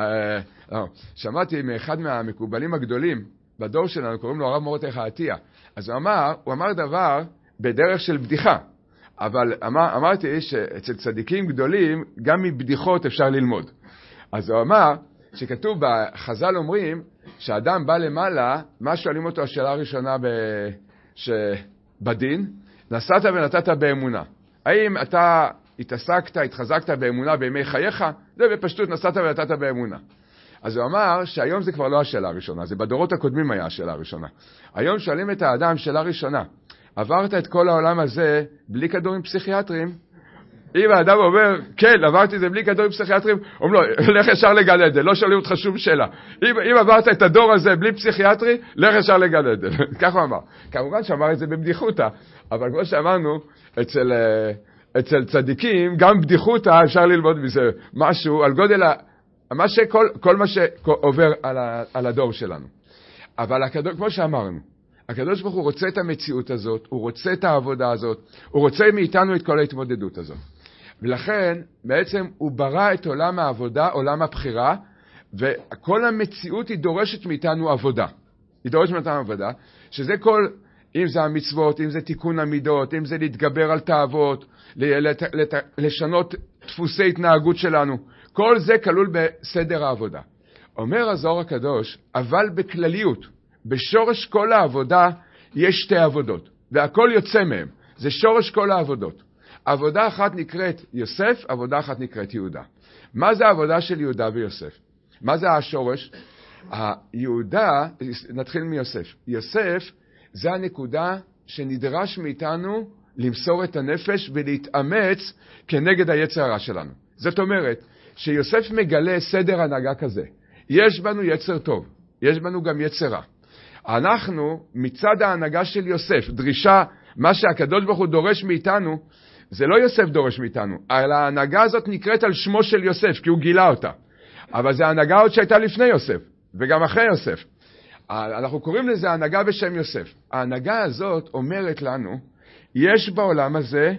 שמעתי מאחד מהמקובלים הגדולים, בדור שלנו, קוראים לו הרב מרדכי עטיה. אז הוא אמר דבר בדרך של בדיחה. אבל אמרתי שאצל צדיקים גדולים, גם מבדיחות אפשר ללמוד. אז הוא אמר שכתוב בחז"ל אומרים, שהאדם בא למעלה, מה שואלים אותו השאלה הראשונה בדין? נסעת ונתת באמונה. האם אתה התחזקת באמונה בימי חייך? זה בפשטות, נסעת ונתת באמונה. אז הוא אמר שהיום זה כבר לא השאלה הראשונה, זה בדורות הקודמים היה השאלה הראשונה. היום שואלים את האדם שאלה ראשונה, עברת את כל העולם הזה בלי כדורים פסיכיאטריים? אם האדם אומר, כן, עברתי את זה בלי כדורים פסיכיאטריים, אומרים לו, לך ישר לגן עדן, לא שואלים אותך שום שאלה. אם עברת את הדור הזה בלי פסיכיאטרי, לך ישר לגן עדן. כך הוא אמר. כמובן שאמר את זה בבדיחותא, אבל כמו שאמרנו, אצל צדיקים, גם בדיחותא אפשר ללמוד מזה משהו על גודל, כל מה שעובר על הדור שלנו. אבל כמו שאמרנו, הקדוש ברוך הוא רוצה את המציאות הזאת, הוא רוצה את העבודה הזאת, הוא רוצה מאיתנו את כל ההתמודדות הזאת. ולכן בעצם הוא ברא את עולם העבודה, עולם הבחירה, וכל המציאות היא דורשת מאיתנו עבודה. היא דורשת מאיתנו עבודה, שזה כל, אם זה המצוות, אם זה תיקון המידות, אם זה להתגבר על תאוות, לשנות דפוסי התנהגות שלנו, כל זה כלול בסדר העבודה. אומר הזוהר הקדוש, אבל בכלליות, בשורש כל העבודה יש שתי עבודות, והכל יוצא מהם. זה שורש כל העבודות. עבודה אחת נקראת יוסף, עבודה אחת נקראת יהודה. מה זה העבודה של יהודה ויוסף? מה זה השורש? יהודה, נתחיל מיוסף. יוסף זה הנקודה שנדרש מאיתנו למסור את הנפש ולהתאמץ כנגד היצר הרע שלנו. זאת אומרת, שיוסף מגלה סדר הנהגה כזה. יש בנו יצר טוב, יש בנו גם יצר רע. אנחנו, מצד ההנהגה של יוסף, דרישה, מה שהקדוש ברוך הוא דורש מאיתנו, זה לא יוסף דורש מאיתנו, אלא ההנהגה הזאת נקראת על שמו של יוסף, כי הוא גילה אותה. אבל זה ההנהגה עוד שהייתה לפני יוסף, וגם אחרי יוסף. אנחנו קוראים לזה ההנהגה בשם יוסף. ההנהגה הזאת אומרת לנו, יש בעולם הזה,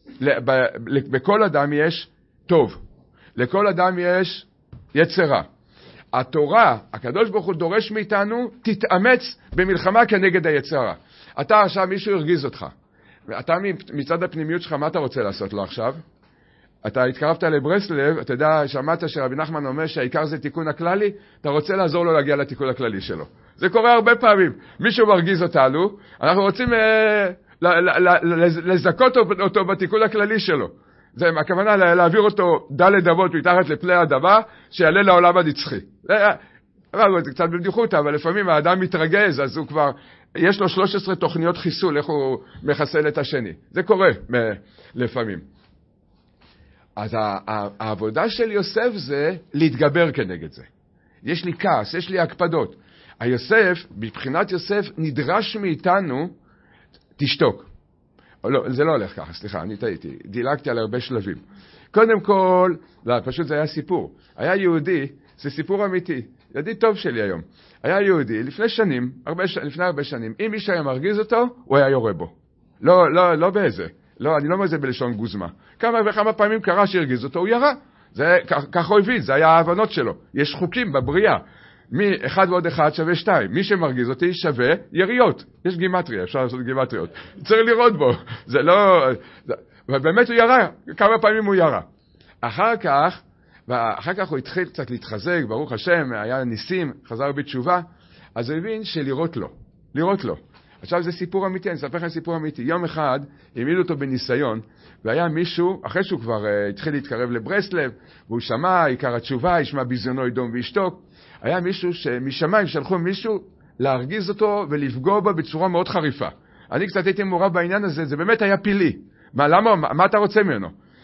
בכל אדם יש טוב, לכל אדם יש יצר רע. התורה, הקדוש ברוך הוא דורש מאיתנו, תתאמץ במלחמה כנגד היצר הרע. אתה עכשיו, מישהו הרגיז אותך. אתה מצד הפנימיות שלך, מה אתה רוצה לעשות לו עכשיו? אתה התקרבת לברסלב, אתה יודע, שמעת שרבי נחמן אומר שהעיקר זה תיקון הכללי, אתה רוצה לעזור לו להגיע לתיקון הכללי שלו. זה קורה הרבה פעמים. מישהו מרגיז אותנו, אנחנו רוצים לזכות אותו בתיקון הכללי שלו. זה הכוונה להעביר אותו דלת אבות מתחת לפני האדמה, שיעלה לעולם הנצחי. זה קצת בבדיחותא, אבל לפעמים האדם מתרגז, אז הוא כבר, יש לו 13 תוכניות חיסול, איך הוא מחסל את השני. זה קורה לפעמים. אז העבודה של יוסף זה להתגבר כנגד זה. יש לי כעס, יש לי הקפדות. היוסף, מבחינת יוסף, נדרש מאיתנו, תשתוק. לא, זה לא הולך ככה, סליחה, אני טעיתי. דילגתי על הרבה שלבים. קודם כל, לא, פשוט זה היה סיפור. היה יהודי, זה סיפור אמיתי. ידיד טוב שלי היום. היה יהודי, לפני הרבה שנים, אם מישהו היה מרגיז אותו, הוא היה יורה בו. לא באיזה. לא, אני לא אומר זה בלשון גוזמה. כמה וכמה פעמים קרה שהרגיז אותו, הוא ירה. ככה הוא הבין, זה היה ההבנות שלו. יש חוקים בבריאה. מ-1 ועוד 1 שווה 2. מי שמרגיז אותי שווה יריות. יש גימטריה, אפשר לעשות גימטריות. צריך לראות בו. זה לא... ובאמת הוא ירה. כמה פעמים הוא ירה. אחר כך הוא התחיל קצת להתחזק, ברוך השם, היה ניסים, חזר בתשובה. אז הוא הבין שלראות לו. לראות לו. עכשיו זה סיפור אמיתי, אני אספר לכם סיפור אמיתי. יום אחד העמידו אותו בניסיון, והיה מישהו, אחרי שהוא כבר התחיל להתקרב לברסלב, והוא שמע, עיקר התשובה, ישמע ביזיונו ידום וישתוק. היה מישהו שמשמיים שלחו מישהו להרגיז אותו ולפגוע בו בצורה מאוד חריפה. אני קצת הייתי מעורב בעניין הזה, זה באמת היה פילי. מה אתה רוצה ממנו?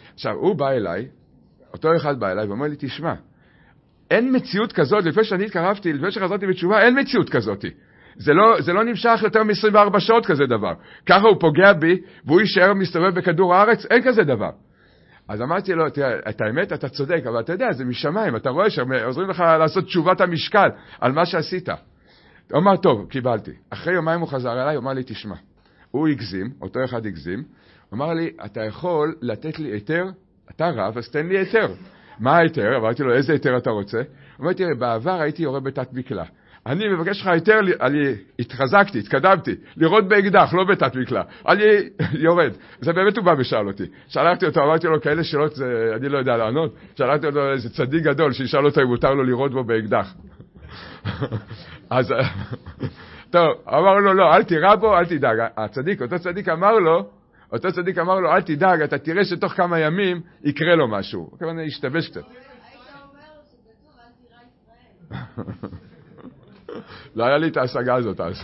עכשיו, הוא בא אליי, אותו אחד בא אליי ואומר לי, תשמע, אין מציאות כזאת, לפני שאני התקרבתי, לפני שחזרתי בתשובה, אין מציאות כזאת. זה לא נמשך יותר מ-24 שעות כזה דבר. ככה הוא פוגע בי, והוא יישאר מסתובב בכדור הארץ, אין כזה דבר. אז אמרתי לו, את האמת, אתה צודק, אבל אתה יודע, זה משמיים, אתה רואה שעוזרים לך לעשות תשובת המשקל על מה שעשית. הוא אמר, טוב, קיבלתי. אחרי יומיים הוא חזר אליי, הוא אמר לי, תשמע, הוא הגזים, אותו אחד הגזים, הוא אמר לי, אתה יכול לתת לי היתר? אתה רב, אז תן לי היתר. מה היתר? אמרתי לו, איזה היתר אתה רוצה? הוא אומר, תראה, בעבר הייתי יורה בתת מקלע. אני מבקש לך היתר, אני התחזקתי, התקדמתי, לראות באקדח, לא בתת מקלע. אני יורד. זה באמת הוא בא ושאל אותי. שאלתי אותו, אמרתי לו, כאלה שאלות, אני לא יודע לענות. שאלתי אותו, איזה צדיק גדול, שישאל אותו אם מותר לו לראות בו באקדח. אז, טוב, אמר לו, לא, אל תירא בו, אל תדאג. אותו צדיק אמר לו, אל תדאג, אתה תראה שתוך כמה ימים יקרה לו משהו. כמובן, ישתבש קצת. היית אומר לו שכתוב, אל תירא ישראל. לא היה לי את ההשגה הזאת אז.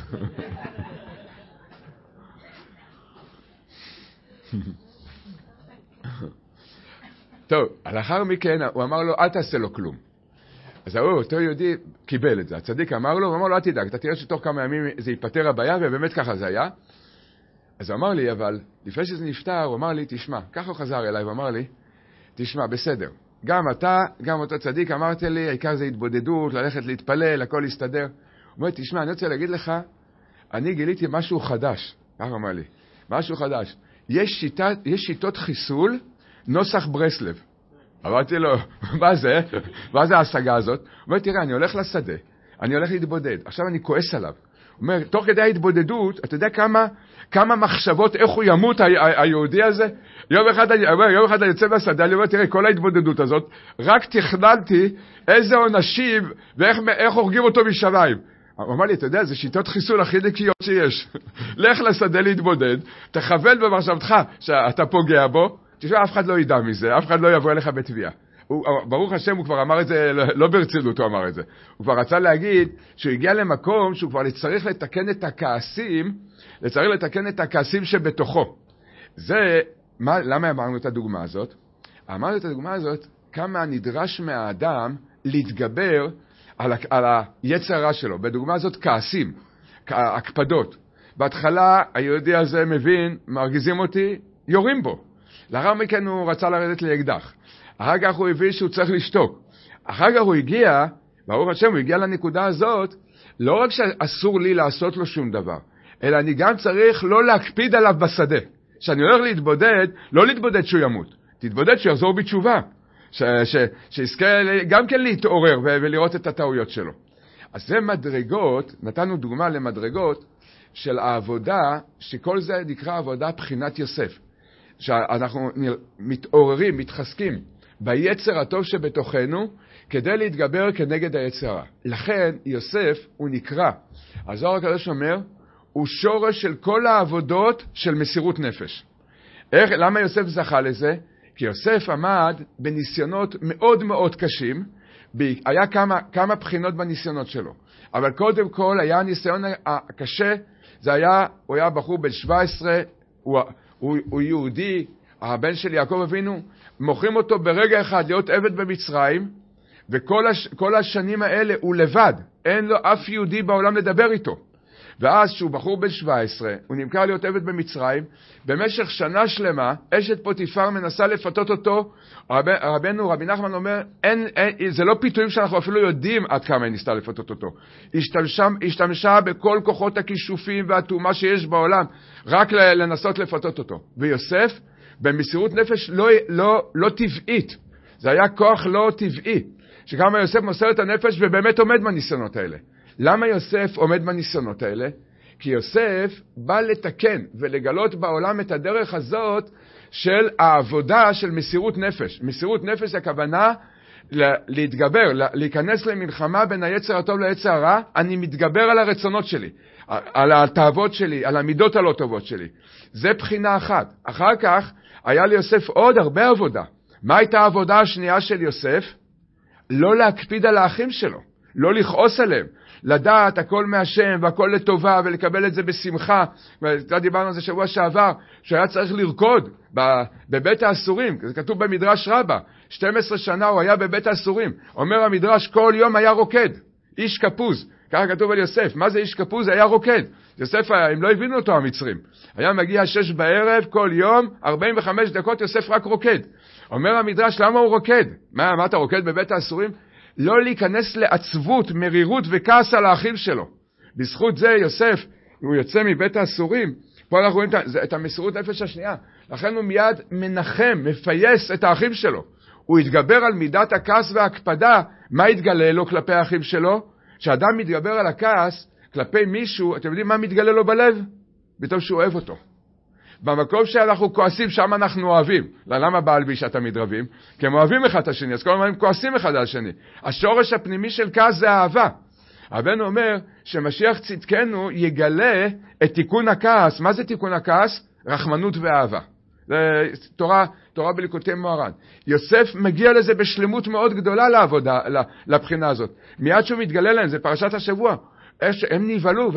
טוב, לאחר מכן הוא אמר לו, אל תעשה לו כלום. אז אותו יהודי קיבל את זה. הצדיק אמר לו, הוא אמר לו, אל תדאג, אתה תראה שתוך כמה ימים זה ייפטר הבעיה, ובאמת ככה זה היה. אז הוא אמר לי, אבל לפני שזה נפטר, הוא אמר לי, תשמע, ככה הוא חזר אליי, הוא אמר לי, תשמע, בסדר. גם אתה, גם אותו צדיק, אמרת לי, העיקר זה התבודדות, ללכת להתפלל, הכל יסתדר. הוא אומר, תשמע, אני רוצה להגיד לך, אני גיליתי משהו חדש. מה הוא אמר לי? משהו חדש. יש שיטות חיסול, נוסח ברסלב. אמרתי לו, מה זה? מה זה ההשגה הזאת? הוא אומר, תראה, אני הולך לשדה, אני הולך להתבודד, עכשיו אני כועס עליו. הוא אומר, תוך כדי ההתבודדות, אתה יודע כמה מחשבות, איך הוא ימות היהודי הזה? יום אחד אני יוצא מהשדה, אני אומר, תראה, כל ההתבודדות הזאת, רק תכננתי איזה עונשים, ואיך הורגים אותו משמיים. הוא אמר לי, אתה יודע, זה שיטות חיסול הכי נקיות שיש. לך לשדה להתבודד, תכוון במחשבתך שאתה פוגע בו, תשמע, אף אחד לא ידע מזה, אף אחד לא יבוא אליך בתביעה. ברוך השם, הוא כבר אמר את זה, לא ברצינות הוא אמר את זה. הוא כבר רצה להגיד שהוא הגיע למקום שהוא כבר צריך לתקן את הכעסים שבתוכו. זה, למה אמרנו את הדוגמה הזאת? אמרנו את הדוגמה הזאת, כמה נדרש מהאדם להתגבר על היצר הרע שלו. בדוגמה הזאת כעסים, הקפדות. בהתחלה היהודי הזה מבין, מרגיזים אותי, יורים בו. לאחר מכן הוא רצה לרדת לאקדח. אחר כך הוא הבין שהוא צריך לשתוק. אחר כך הוא הגיע, ברוך השם, הוא הגיע לנקודה הזאת, לא רק שאסור לי לעשות לו שום דבר, אלא אני גם צריך לא להקפיד עליו בשדה. כשאני הולך להתבודד, לא להתבודד שהוא ימות, תתבודד שהוא יחזור בתשובה, שיזכה גם כן להתעורר ולראות את הטעויות שלו. אז זה מדרגות, נתנו דוגמה למדרגות של העבודה, שכל זה נקרא עבודה בחינת יוסף. שאנחנו מתעוררים, מתחזקים ביצר הטוב שבתוכנו, כדי להתגבר כנגד היצר הרע. לכן יוסף הוא נקרא, הזוהר הקדוש אומר, הוא שורש של כל העבודות של מסירות נפש. למה יוסף זכה לזה? כי יוסף עמד בניסיונות מאוד מאוד קשים, היה כמה בחינות בניסיונות שלו. אבל קודם כל היה הניסיון הקשה, הוא היה בחור בן 17, הוא יהודי, הבן של יעקב אבינו, מוכרים אותו ברגע אחד להיות עבד במצרים, וכל השנים האלה הוא לבד, אין לו אף יהודי בעולם לדבר איתו. ואז שהוא בחור בן 17, הוא נמכר להיות עבד במצרים, במשך שנה שלמה, אשת פוטיפר מנסה לפתות אותו, רבי נחמן אומר, זה לא פיתויים שאנחנו אפילו יודעים עד כמה היא ניסתה לפתות אותו. השתמשה בכל כוחות הכישופים והתאומה שיש בעולם, רק לנסות לפתות אותו. ויוסף, במסירות נפש לא טבעית, זה היה כוח לא טבעי, שכמה יוסף מוסר את הנפש ובאמת עומד בניסיונות האלה. למה יוסף עומד בניסיונות האלה? כי יוסף בא לתקן ולגלות בעולם את הדרך הזאת של העבודה של מסירות נפש. מסירות נפש הכוונה להתגבר, להיכנס למלחמה בין היצר הטוב ליצר הרע. אני מתגבר על הרצונות שלי, על התאוות שלי, על המידות הלא טובות שלי. זה בחינה אחת. אחר כך היה ליוסף עוד הרבה עבודה. מה הייתה העבודה השנייה של יוסף? לא להקפיד על האחים שלו. לא לכעוס עליהם, לדעת הכל מהשם והכל לטובה ולקבל את זה בשמחה. דיברנו על זה שבוע שעבר, שהיה צריך לרקוד בבית האסורים, זה כתוב במדרש רבה, 12 שנה הוא היה בבית האסורים, אומר המדרש כל יום היה רוקד, איש כפוז, ככה כתוב על יוסף, מה זה איש כפוז? היה רוקד. יוסף, הם לא הבינו אותו המצרים, היה מגיע 6 בערב כל יום, 45 דקות יוסף רק רוקד. אומר המדרש, למה הוא רוקד? מה אתה רוקד בבית האסורים? לא להיכנס לעצבות, מרירות וכעס על האחים שלו. בזכות זה יוסף, הוא יוצא מבית האסורים, פה אנחנו רואים את המסירות נפש השנייה, לכן הוא מיד מנחם, מפייס את האחים שלו. הוא התגבר על מידת הכעס וההקפדה, מה התגלה לו כלפי האחים שלו? כשאדם מתגבר על הכעס כלפי מישהו, אתם יודעים מה מתגלה לו בלב? בטוב שהוא אוהב אותו. במקום שאנחנו כועסים, שם אנחנו אוהבים. למה בעל ואישה תמיד רבים? כי הם אוהבים אחד את השני, אז כל הזמן הם כועסים אחד על השני. השורש הפנימי של כעס זה אהבה. הבן אומר שמשיח צדקנו יגלה את תיקון הכעס. מה זה תיקון הכעס? רחמנות ואהבה. זה תורה בליקוטי מוהר"ן. יוסף מגיע לזה בשלמות מאוד גדולה לעבודה, לבחינה הזאת. מיד שהוא מתגלה להם, זה פרשת השבוע. הם נבהלו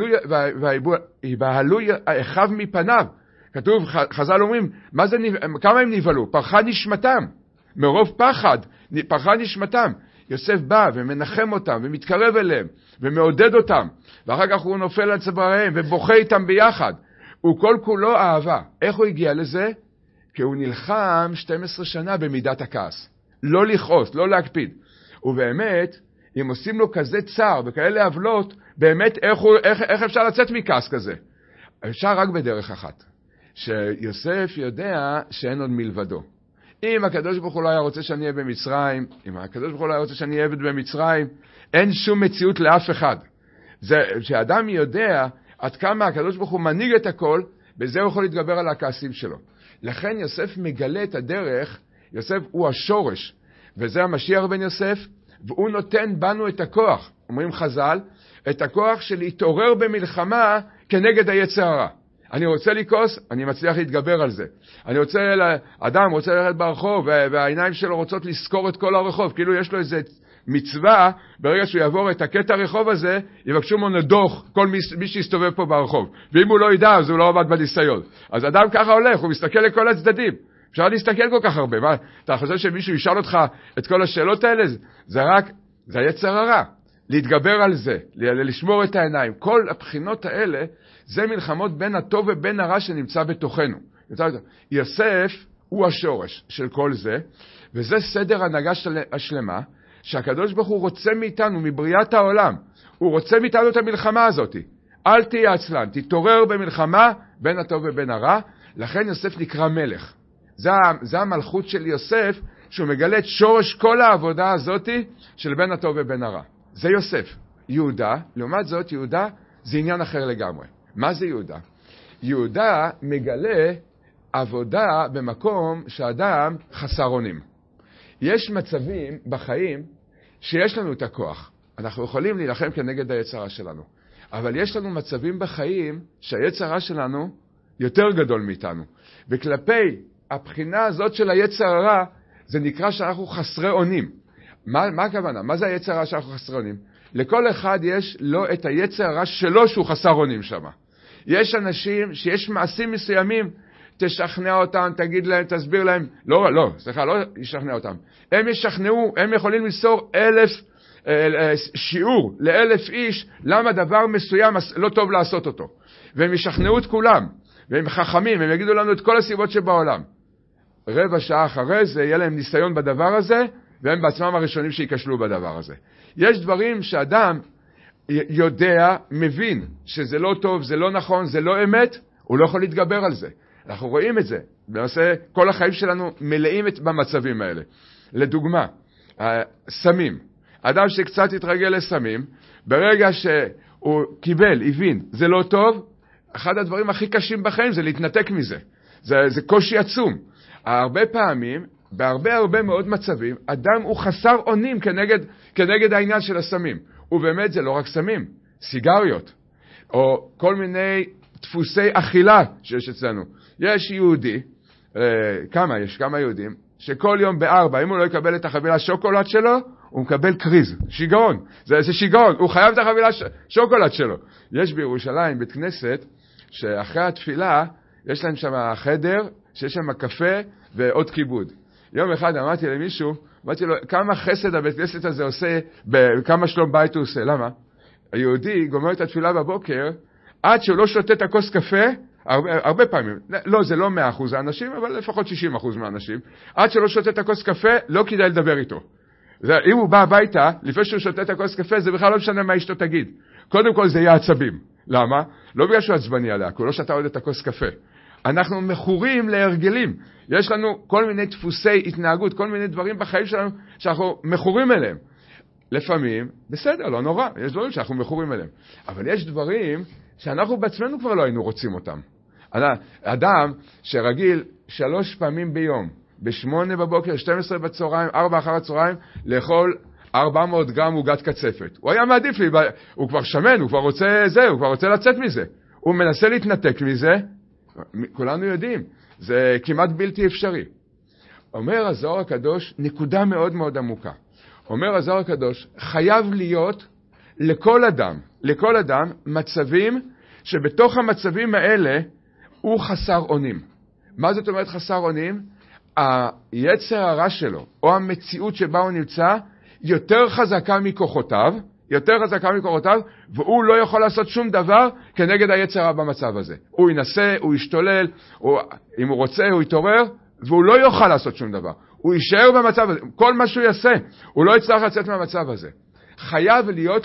ויבהלו אחיו מפניו. כתוב, חז"ל אומרים, כמה הם נבהלו? פרחה נשמתם. מרוב פחד, פרחה נשמתם. יוסף בא ומנחם אותם ומתקרב אליהם ומעודד אותם. ואחר כך הוא נופל על צוואריהם ובוכה איתם ביחד. הוא כל כולו אהבה. איך הוא הגיע לזה? כי הוא נלחם 12 שנה במידת הכעס. לא לכעוס, לא להקפיד. ובאמת, אם עושים לו כזה צער וכאלה עוולות, באמת איך אפשר לצאת מכעס כזה? אפשר רק בדרך אחת. שיוסף יודע שאין עוד מלבדו. אם הקדוש ברוך הוא לא היה רוצה שאני אהיה במצרים, אם הקדוש ברוך הוא לא היה רוצה שאני אהיה עבד במצרים, אין שום מציאות לאף אחד. זה שאדם יודע עד כמה הקדוש ברוך הוא מנהיג את הכל, בזה הוא יכול להתגבר על הכעסים שלו. לכן יוסף מגלה את הדרך, יוסף הוא השורש, וזה המשיח בן יוסף, והוא נותן בנו את הכוח, אומרים חז"ל, את הכוח של להתעורר במלחמה כנגד היצר הרע. אני רוצה לכעוס, אני מצליח להתגבר על זה. אדם רוצה ללכת ברחוב, והעיניים שלו רוצות לזכור את כל הרחוב, כאילו יש לו איזה מצווה, ברגע שהוא יעבור את הקטע הרחוב הזה, יבקשו ממנו דוח כל מי שיסתובב פה ברחוב. ואם הוא לא ידע, אז הוא לא עבד בניסיון. אז אדם ככה הולך, הוא מסתכל לכל הצדדים. אפשר להסתכל כל כך הרבה. מה, אתה חושב שמישהו ישאל אותך את כל השאלות האלה? זה היצר הרע. להתגבר על זה, לשמור את העיניים. כל הבחינות האלה, זה מלחמות בין הטוב ובין הרע שנמצא בתוכנו. יוסף הוא השורש של כל זה, וזה סדר הנהגה השלמה, שהקדוש ברוך הוא רוצה מאיתנו, מבריאת העולם, הוא רוצה מאיתנו את המלחמה הזאת. אל תהיה עצלן, תתעורר במלחמה בין הטוב ובין הרע, לכן יוסף נקרא מלך. זה המלכות של יוסף, שהוא מגלה את שורש כל העבודה הזאת של בין הטוב ובין הרע. זה יוסף. יהודה, לעומת זאת יהודה זה עניין אחר לגמרי. מה זה יהודה? יהודה מגלה עבודה במקום שאדם חסר אונים. יש מצבים בחיים שיש לנו את הכוח. אנחנו יכולים להילחם כנגד היצר הרע שלנו. אבל יש לנו מצבים בחיים שהיצר הרע שלנו יותר גדול מאיתנו. וכלפי הבחינה הזאת של היצר הרע, זה נקרא שאנחנו חסרי אונים. מה הכוונה? מה זה היצר הרע שאנחנו חסרי אונים? לכל אחד יש לו את היצר הרע שלו שהוא חסר אונים שם. יש אנשים שיש מעשים מסוימים, תשכנע אותם, תגיד להם, תסביר להם. לא ישכנע אותם. הם ישכנעו, הם יכולים למסור 1000 שיעור ל1000 איש, למה דבר מסוים לא טוב לעשות אותו. והם ישכנעו את כולם, והם חכמים, הם יגידו לנו את כל הסיבות שבעולם. רבע שעה אחרי זה, יהיה להם ניסיון בדבר הזה, והם בעצמם הראשונים שיקשלו בדבר הזה. יש דברים שאדם יודע, מבין, שזה לא טוב, זה לא נכון, זה לא אמת, הוא לא יכול להתגבר על זה. אנחנו רואים את זה. למעשה, כל החיים שלנו מלאים במצבים האלה. לדוגמה, סמים. אדם שקצת התרגל לסמים, ברגע שהוא קיבל, הבין, זה לא טוב, אחד הדברים הכי קשים בחיים זה להתנתק מזה. זה קושי עצום. הרבה פעמים, בהרבה מאוד מצבים, אדם הוא חסר אונים כנגד העניין של הסמים. ובאמת זה לא רק סמים, סיגריות, או כל מיני דפוסי אכילה שיש אצלנו. יש יהודי, כמה יהודים, שכל יום ב4, אם הוא לא יקבל את החבילה שוקולד שלו, הוא מקבל קריז, שיגעון, זה שיגעון, הוא חייב את החבילה שוקולד שלו. יש בירושלים בית כנסת, שאחרי התפילה, יש להם שם חדר, שיש שם קפה ועוד כיבוד. יום אחד אמרתי למישהו, אמרתי לו, כמה חסד הבית כנסת הזה עושה, כמה שלום בית הוא עושה, למה? היהודי גומר את התפילה בבוקר, עד שהוא לא שותה את הכוס קפה, הרבה פעמים, לא, זה לא 100% האנשים, אבל לפחות 60% מהאנשים, עד שלא שותה את הכוס קפה, לא כדאי לדבר איתו. אם הוא בא הביתה, לפני שהוא שותה את הכוס קפה, זה בכלל לא משנה מה אשתו תגיד. קודם כל זה יהיה עצבים. למה? לא בגלל שהוא עצבני עליה, כי הוא לא שתה עוד את הכוס קפה. אנחנו מכורים להרגלים. יש לנו כל מיני דפוסי התנהגות, כל מיני דברים בחיים שלנו שאנחנו מכורים אליהם. לפעמים, בסדר, לא נורא, יש דברים שאנחנו מכורים אליהם. אבל יש דברים שאנחנו בעצמנו כבר לא היינו רוצים אותם. אדם שרגיל 3 פעמים ביום, ב8 בבוקר, 12 בצהריים, 4 אחר הצהריים, לאכול 400 גרם עוגת קצפת. הוא היה מעדיף לי, הוא כבר שמן, הוא כבר רוצה לצאת מזה. הוא מנסה להתנתק מזה, כולנו יודעים, זה כמעט בלתי אפשרי. אומר הזוהר הקדוש, נקודה מאוד מאוד עמוקה. אומר הזוהר הקדוש, חייב להיות לכל אדם מצבים שבתוך המצבים האלה הוא חסר אונים. מה זאת אומרת חסר אונים? היצר הרע שלו, או המציאות שבה הוא נמצא, יותר חזקה מכוחותיו, והוא לא יכול לעשות שום דבר כנגד היצר הרע במצב הזה. הוא ינסה, הוא ישתולל, אם הוא רוצה, הוא יתעורר, והוא לא יוכל לעשות שום דבר. הוא יישאר במצב הזה, כל מה שהוא יעשה, הוא לא יצטרך לצאת מהמצב הזה. חייב להיות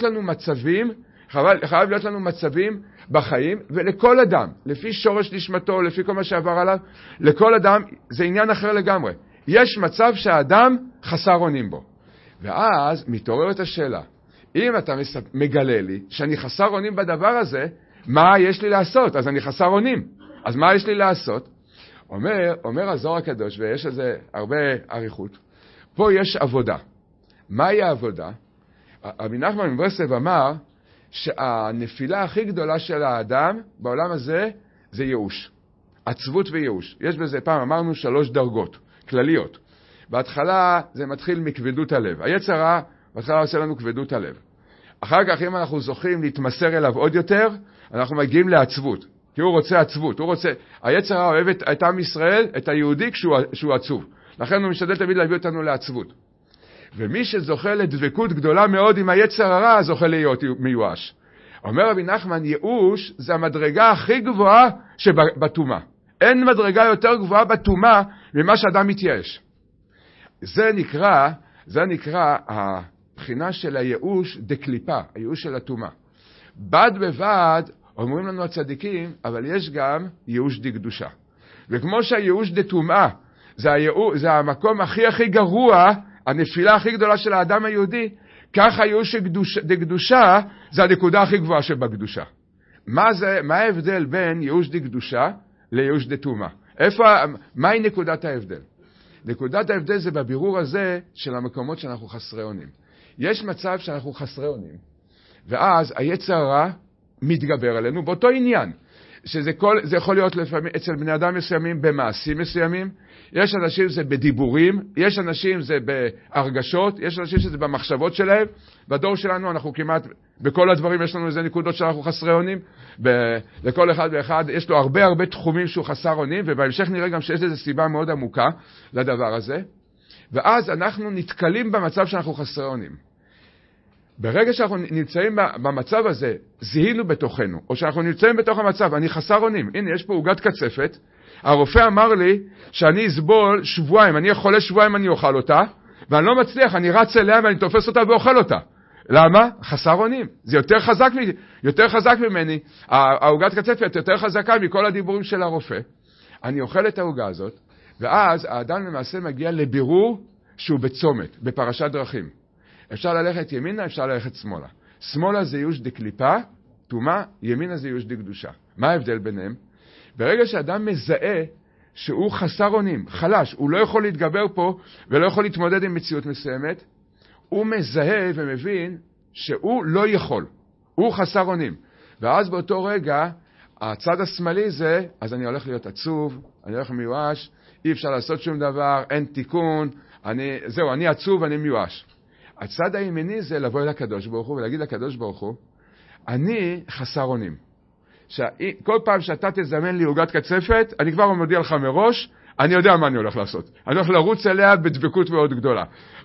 לנו מצבים בחיים, ולכל אדם, לפי שורש נשמתו, לפי כל מה שעבר עליו, לכל אדם זה עניין אחר לגמרי. יש מצב שהאדם חסר אונים בו. ואז מתעוררת השאלה, אם אתה מגלה לי שאני חסר אונים בדבר הזה, מה יש לי לעשות? אז אני חסר אונים. אז מה יש לי לעשות? אומר הזוהר הקדוש, ויש לזה הרבה עריכות, פה יש עבודה. מהי העבודה? רבי נחמן מברסלב אמר שהנפילה הכי גדולה של האדם בעולם הזה זה ייאוש. עצבות וייאוש. יש בזה, פעם אמרנו 3 דרגות כלליות. בהתחלה זה מתחיל מכבדות הלב. היצר הרע בהתחלה עושה לנו כבדות הלב. אחר כך אם אנחנו זוכים להתמסר אליו עוד יותר, אנחנו מגיעים לעצבות. כי הוא רוצה עצבות. היצר הרע אוהב את עם ישראל, את היהודי כשהוא עצוב. לכן הוא משתדל תמיד להביא אותנו לעצבות. ומי שזוכה לדבקות גדולה מאוד עם היצר הרע, זוכה להיות מיואש. אומר רבי נחמן, ייאוש זה המדרגה הכי גבוהה שבתומה. אין מדרגה יותר גבוהה בתומה ממה שאדם מתייאש. זה נקרא הבחינה של הייאוש דקליפה, הייאוש של התומה. בד בבד, אומרים לנו הצדיקים, אבל יש גם ייאוש דקדושה. וכמו שהייאוש דתומה, זה המקום הכי גרוע, הנפילה הכי גדולה של האדם היהודי, כך הייאוש דקדושה, זה הנקודה הכי גבוהה שבקדושה. מה ההבדל בין ייאוש דקדושה לייאוש דתומה? מהי נקודת ההבדל? נקודת ההבדל זה בבירור הזה של המקומות שאנחנו חסרי אונים. יש מצב שאנחנו חסרי אונים, ואז היצר הרע מתגבר עלינו באותו עניין, שזה יכול להיות לפעמים אצל בני אדם מסוימים במעשים מסוימים, יש אנשים זה בדיבורים, יש אנשים זה בהרגשות, יש אנשים שזה במחשבות שלהם. בדור שלנו אנחנו כמעט, בכל הדברים יש לנו איזה נקודות שאנחנו חסרי אונים, לכל אחד ואחד יש לו הרבה תחומים שהוא חסר אונים, ובהמשך נראה גם שיש איזו סיבה מאוד עמוקה לדבר הזה, ואז אנחנו נתקלים במצב שאנחנו חסרי אונים. ברגע שאנחנו נמצאים במצב הזה, זיהינו בתוכנו, או שאנחנו נמצאים בתוך המצב, אני חסר אונים, הנה יש פה עוגת קצפת, הרופא אמר לי שאני אסבול שבועיים, אני חולה שבועיים, אני אוכל אותה, ואני לא מצליח, אני רץ אליה ואני תופס אותה ואוכל אותה. למה? חסר אונים. זה יותר חזק ממני, העוגת קצפת יותר חזקה מכל הדיבורים של הרופא. אני אוכל את העוגה הזאת, ואז האדם למעשה מגיע לבירור שהוא בצומת, בפרשת דרכים. אפשר ללכת ימינה, אפשר ללכת שמאלה. שמאלה זה ייאוש דקליפה, תומה, ימינה זה ייאוש דקדושה. מה ההבדל ביניהם? ברגע שאדם מזהה שהוא חסר אונים, חלש, הוא לא יכול להתגבר פה ולא יכול להתמודד עם מציאות מסוימת, הוא מזהה ומבין שהוא לא יכול, הוא חסר אונים. ואז באותו רגע, הצד השמאלי זה, אז אני הולך להיות עצוב, אני הולך מיואש, אי אפשר לעשות שום דבר, אין תיקון, אני עצוב, אני מיואש. הצד הימיני זה לבוא אל הקדוש ברוך הוא ולהגיד לקדוש ברוך הוא, אני חסר אונים. כל פעם שאתה תזמן לי עוגת קצפת, אני כבר מודיע לך מראש, אני יודע מה אני הולך לעשות. אני הולך לרוץ אליה בדבקות מאוד גדולה.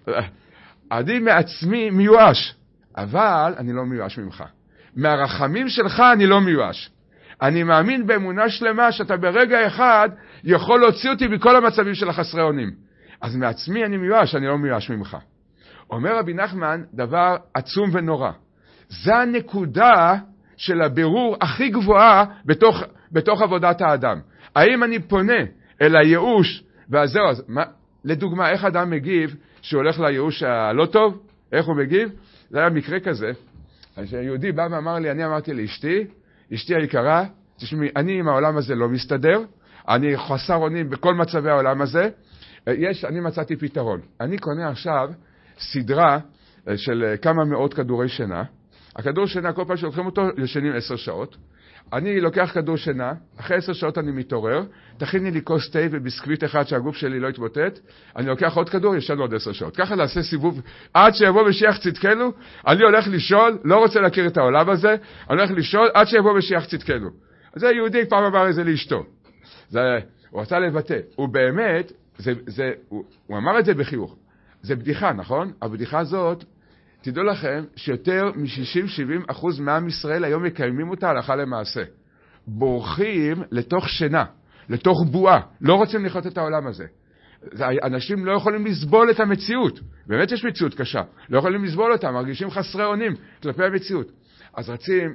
אני מעצמי מיואש, אבל אני לא מיואש ממך. מהרחמים שלך אני לא מיואש. אני מאמין באמונה שלמה שאתה ברגע אחד יכול להוציא אותי בכל המצבים של החסרי אונים. אז מעצמי אני מיואש, אני לא מיואש ממך. אומר רבי נחמן דבר עצום ונורא. זה הנקודה של הבירור הכי גבוהה בתוך עבודת האדם. האם אני פונה אל הייאוש, וזהו, אז לדוגמה, איך אדם מגיב שהולך לייאוש הלא טוב? איך הוא מגיב? זה היה מקרה כזה, שיהודי בא ואמר לי, אני אמרתי לאשתי היקרה, תשמעי, אני עם העולם הזה לא מסתדר, אני חסר אונים בכל מצבי העולם הזה, אני מצאתי פתרון. אני קונה עכשיו סדרה של כמה מאות כדורי שינה, הכדור שינה, כל פעם שלוקחים אותו, ישנים 10 שעות. אני לוקח כדור שינה, אחרי 10 שעות אני מתעורר, תכיני לי כוס תה וביסקוויט אחד שהגוף שלי לא יתמוטט, אני לוקח עוד כדור, ישן עוד 10 שעות. ככה נעשה סיבוב, עד שיבוא משיח צדקנו, אני הולך לישון, לא רוצה להכיר את העולם הזה, אני הולך לישון עד שיבוא משיח צדקנו. אז זה יהודי פעם אמר את זה לאשתו. הוא רצה לבטא. הוא באמת, הוא אמר את זה בחיוך. זה בדיחה, נכון? הבדיחה הזאת, תדעו לכם שיותר מ-60-70% מעם ישראל היום מקיימים אותה הלכה למעשה. בורחים לתוך שינה, לתוך בועה, לא רוצים לחיות את העולם הזה. אנשים לא יכולים לסבול את המציאות, באמת יש מציאות קשה, לא יכולים לסבול אותה, מרגישים חסרי אונים כלפי המציאות. אז רצים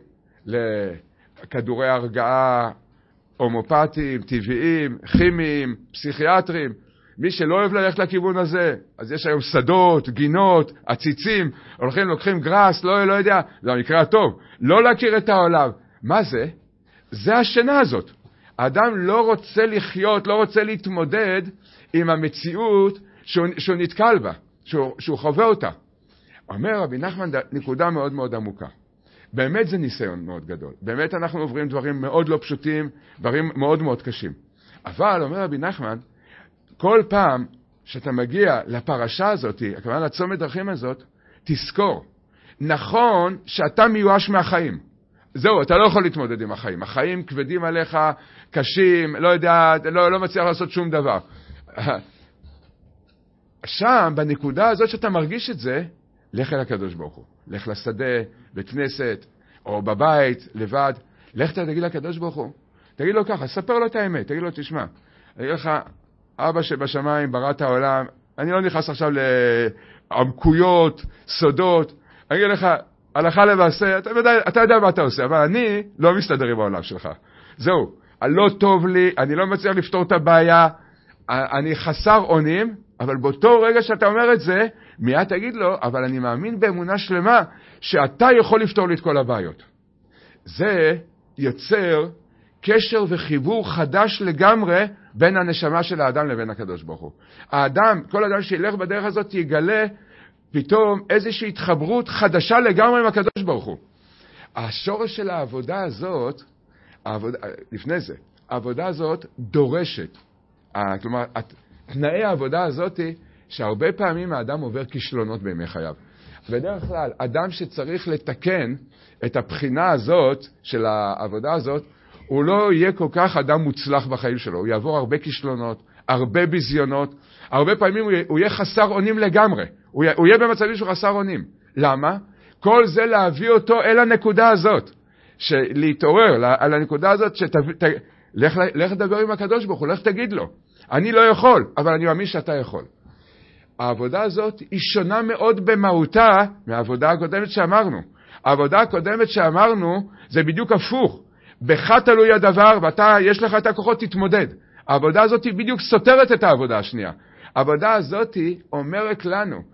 לכדורי הרגעה, הומופתיים, טבעיים, כימיים, פסיכיאטרים. מי שלא אוהב ללכת לכיוון הזה, אז יש היום שדות, גינות, עציצים, לוקחים גרס, לא יודע, זה המקרה הטוב. לא להכיר את העולם. מה זה? זה השינה הזאת. האדם לא רוצה לחיות, לא רוצה להתמודד עם המציאות שהוא נתקל בה, שהוא חווה אותה. אומר רבי נחמן נקודה מאוד מאוד עמוקה. באמת זה ניסיון מאוד גדול. באמת אנחנו עוברים דברים מאוד לא פשוטים, דברים מאוד מאוד קשים. אבל, אומר רבי נחמן, כל פעם שאתה מגיע לפרשה הזאת, הכוונה לצומת דרכים הזאת, תזכור, נכון שאתה מיואש מהחיים. זהו, אתה לא יכול להתמודד עם החיים. החיים כבדים עליך, קשים, לא יודע, לא מצליח לעשות שום דבר. שם, בנקודה הזאת שאתה מרגיש את זה, לך אל הקדוש ברוך הוא. לך לשדה, בית כנסת, או בבית, לבד. לך תגיד לקדוש ברוך הוא. תגיד לו ככה, ספר לו את האמת. תגיד לו, תשמע, אני אגיד לך, אבא שבשמיים ברא את העולם, אני לא נכנס עכשיו לעמקויות, סודות, אני אגיד לך, הלכה למעשה, אתה יודע מה אתה עושה, אבל אני לא מסתדר עם העולם שלך. זהו, לא טוב לי, אני לא מצליח לפתור את הבעיה, אני חסר אונים, אבל באותו רגע שאתה אומר את זה, מיד תגיד לו, אבל אני מאמין באמונה שלמה, שאתה יכול לפתור לי את כל הבעיות. זה יוצר קשר וחיבור חדש לגמרי, בין הנשמה של האדם לבין הקדוש ברוך הוא. האדם, כל אדם שילך בדרך הזאת יגלה פתאום איזושהי התחברות חדשה לגמרי עם הקדוש ברוך הוא. השורש של העבודה הזאת, לפני זה, העבודה הזאת דורשת, כלומר, תנאי העבודה הזאת שהרבה פעמים האדם עובר כישלונות בימי חייו. בדרך כלל, אדם שצריך לתקן את הבחינה הזאת של העבודה הזאת, הוא לא יהיה כל כך אדם מוצלח בחיים שלו, הוא יעבור הרבה כישלונות, הרבה ביזיונות, הרבה פעמים הוא יהיה חסר אונים לגמרי, הוא יהיה במצבים שהוא חסר אונים. למה? כל זה להביא אותו אל הנקודה הזאת, להתעורר על הנקודה הזאת, לך לדבר עם הקדוש ברוך הוא, לך תגיד לו, אני לא יכול, אבל אני מאמין שאתה יכול. העבודה הזאת היא שונה מאוד במהותה מהעבודה הקודמת שאמרנו. העבודה הקודמת שאמרנו זה בדיוק הפוך. בך תלוי הדבר, יש לך את הכוחות, תתמודד. העבודה הזאת היא בדיוק סותרת את העבודה השנייה. העבודה הזאת אומרת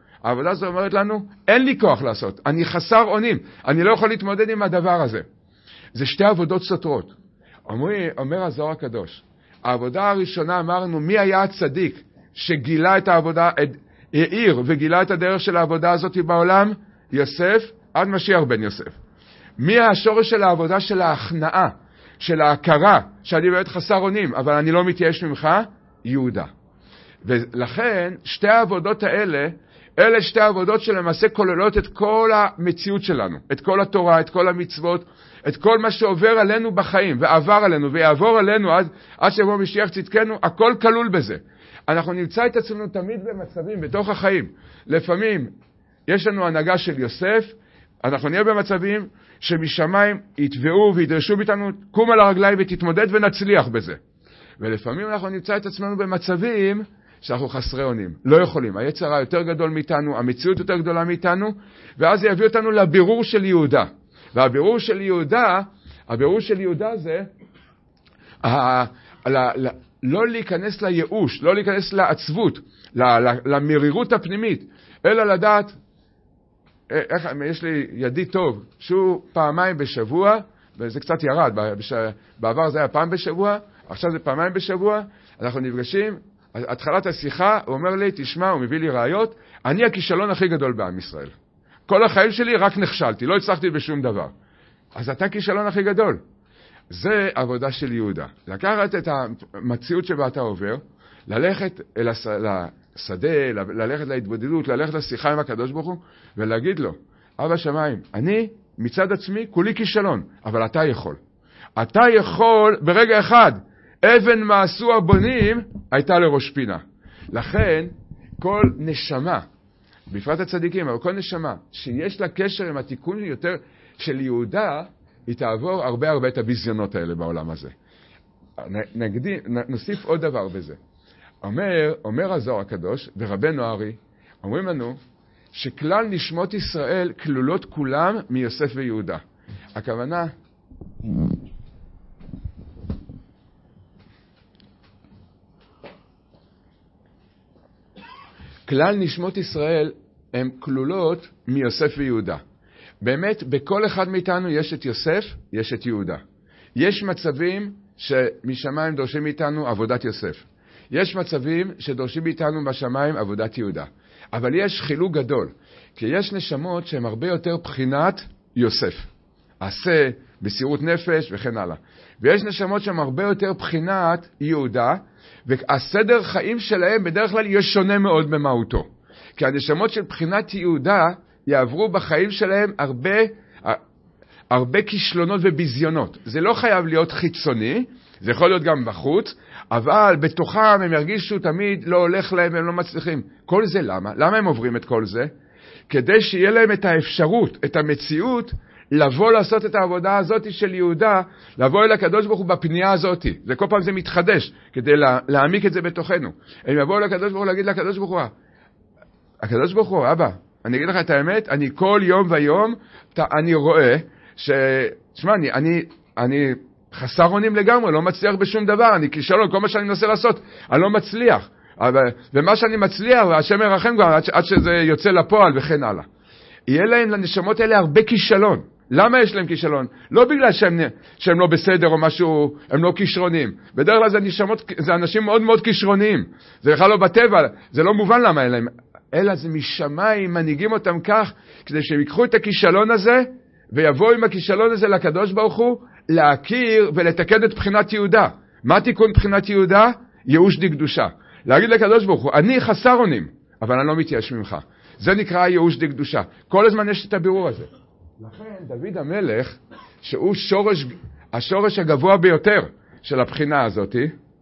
לנו, אין לי כוח לעשות, אני חסר אונים, אני לא יכול להתמודד עם הדבר הזה. זה שתי עבודות סותרות. אומר הזוהר הקדוש, העבודה הראשונה אמרנו, מי היה הצדיק שגילה את העבודה, העיר וגילה את הדרך של העבודה הזאת בעולם? יוסף, עד משיח בן יוסף. מי השורש של העבודה של ההכנעה, של ההכרה, שאני באמת חסר אונים, אבל אני לא מתייאש ממך? יהודה. ולכן, שתי העבודות האלה, אלה שתי עבודות שלמעשה כוללות את כל המציאות שלנו, את כל התורה, את כל המצוות, את כל מה שעובר עלינו בחיים, ועבר עלינו, ויעבור עלינו עד שבוא משיח צדקנו, הכל כלול בזה. אנחנו נמצא את עצמנו תמיד במצבים, בתוך החיים. לפעמים יש לנו הנהגה של יוסף, אנחנו נהיה במצבים שמשמיים יתבעו וידרשו ביתנו, קום על הרגליים ותתמודד ונצליח בזה. ולפעמים אנחנו נמצא את עצמנו במצבים שאנחנו חסרי אונים, לא יכולים. היצר הרע יותר גדול מאיתנו, המציאות יותר גדולה מאיתנו, ואז זה יביא אותנו לבירור של יהודה. והבירור של יהודה זה לא להיכנס לייאוש, לא להיכנס לעצבות, למרירות הפנימית, אלא לדעת, יש לי ידיד טוב, שהוא פעמיים בשבוע, וזה קצת ירד, בעבר זה היה פעם בשבוע, עכשיו זה פעמיים בשבוע, אנחנו נפגשים, התחלת השיחה, הוא אומר לי, תשמע, הוא מביא לי ראיות, אני הכישלון הכי גדול בעם ישראל. כל החיים שלי רק נכשלתי, לא הצלחתי בשום דבר. אז אתה הכישלון הכי גדול. זה עבודה של יהודה. לקחת את המציאות שבה אתה עובר, ללכת אל השדה, ללכת להתבודדות, ללכת לשיחה עם הקדוש ברוך הוא, ולהגיד לו, אבא שמיים, אני מצד עצמי כולי כישלון, אבל אתה יכול. אתה יכול ברגע אחד, אבן מעשו הבונים הייתה לראש פינה. לכן, כל נשמה, בפרט הצדיקים, אבל כל נשמה, שיש לה קשר עם התיקון יותר של יהודה, היא תעבור הרבה את הביזיונות האלה בעולם הזה. נוסיף עוד דבר בזה. אומר הזוהר הקדוש, ורבנו ארי, אומרים לנו, שכלל נשמות ישראל כלולות כולם מיוסף ויהודה. הכוונה, כלל נשמות ישראל הן כלולות מיוסף ויהודה. באמת, בכל אחד מאיתנו יש את יוסף, יש את יהודה. יש מצבים שמשמיים דורשים מאיתנו עבודת יוסף. יש מצבים שדורשים מאיתנו בשמיים עבודת יהודה. אבל יש חילוק גדול, כי יש נשמות שהן הרבה יותר בחינת יוסף. עשה, בסירות נפש וכן הלאה. ויש נשמות שהן הרבה יותר בחינת יהודה, והסדר חיים שלהם בדרך כלל יהיה שונה מאוד במהותו. כי הנשמות של בחינת יהודה יעברו בחיים שלהם הרבה כישלונות וביזיונות. זה לא חייב להיות חיצוני, זה יכול להיות גם בחוץ, אבל בתוכם הם ירגישו תמיד לא הולך להם, הם לא מצליחים. כל זה למה? למה הם עוברים את כל זה? כדי שיהיה להם את האפשרות, את המציאות, לבוא לעשות את העבודה הזאת של יהודה, לבוא אל הקדוש ברוך הוא בפנייה הזאת. זה כל פעם זה מתחדש, כדי להעמיק את זה בתוכנו. הם יבואו לקדוש ברוך הוא להגיד לקדוש ברוך הוא, הקדוש ברוך הוא, אבא, אני אגיד לך את האמת, אני כל יום ויום, אני רואה תשמע, אני חסר אונים לגמרי, לא מצליח בשום דבר, אני כישלון, כל מה שאני מנסה לעשות, אני לא מצליח. ומה שאני מצליח, השם ירחם כבר עד שזה יוצא לפועל וכן הלאה. יהיה להם לנשמות האלה הרבה כישלון. למה יש להם כישלון? לא בגלל שהם לא בסדר או משהו, הם לא כישרונים. בדרך כלל זה אנשים מאוד מאוד כישרוניים. זה בכלל לא בטבע, זה לא מובן למה אין להם. אלא זה משמיים, מנהיגים אותם כך, כדי שהם ייקחו את הכישלון הזה, ויבואו עם הכישלון הזה לקדוש ברוך הוא, להכיר ולתקן את בחינת יהודה. מה תיקון בחינת יהודה? ייאוש דקדושה. להגיד לקדוש ברוך הוא, אני חסר אונים, אבל אני לא מתייאש ממך. זה נקרא ייאוש דקדושה. כל הזמן יש את הבירור הזה. לכן דוד המלך, שהוא השורש הגבוה ביותר של הבחינה הזאת,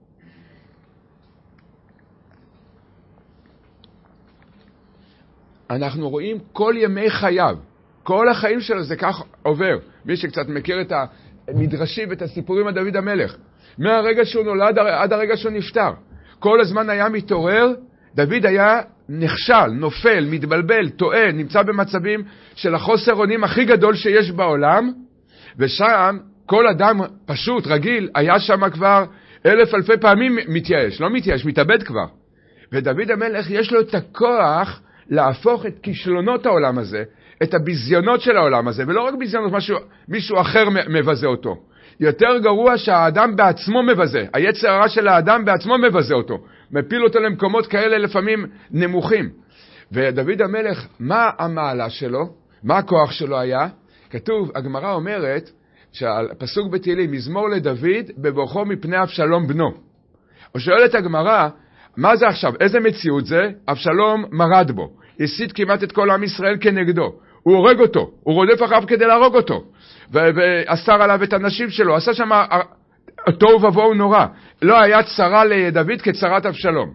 אנחנו רואים כל ימי חייו, כל החיים שלו זה כך עובר. מי שקצת מכיר את המדרשים ואת הסיפורים על דוד המלך, מהרגע שהוא נולד עד הרגע שהוא נפטר, כל הזמן היה מתעורר, דוד היה נכשל, נופל, מתבלבל, טועה, נמצא במצבים של החוסר אונים הכי גדול שיש בעולם, ושם כל אדם פשוט, רגיל, היה שם כבר 1000 אלפי פעמים מתייאש, לא מתייאש, מתאבד כבר. ודוד המלך יש לו את הכוח להפוך את כישלונות העולם הזה, את הביזיונות של העולם הזה, ולא רק ביזיונות, מישהו אחר מבזה אותו. יותר גרוע שהאדם בעצמו מבזה, היצר הרע של האדם בעצמו מבזה אותו, מפיל אותו למקומות כאלה לפעמים נמוכים. ודוד המלך, מה המעלה שלו? מה הכוח שלו היה? כתוב, הגמרא אומרת, שהפסוק בתהילים, מזמור לדוד בבוכו מפני אבשלום בנו. או שואלת הגמרא, מה זה עכשיו? איזה מציאות זה? אבשלום מרד בו. הסית כמעט את כל עם ישראל כנגדו. הוא הורג אותו, הוא רודף אחריו כדי להרוג אותו. ואסר עליו את הנשים שלו, עשה שם תוהו ובוהו נורא. לא היה צרה לדוד כצרת אבשלום.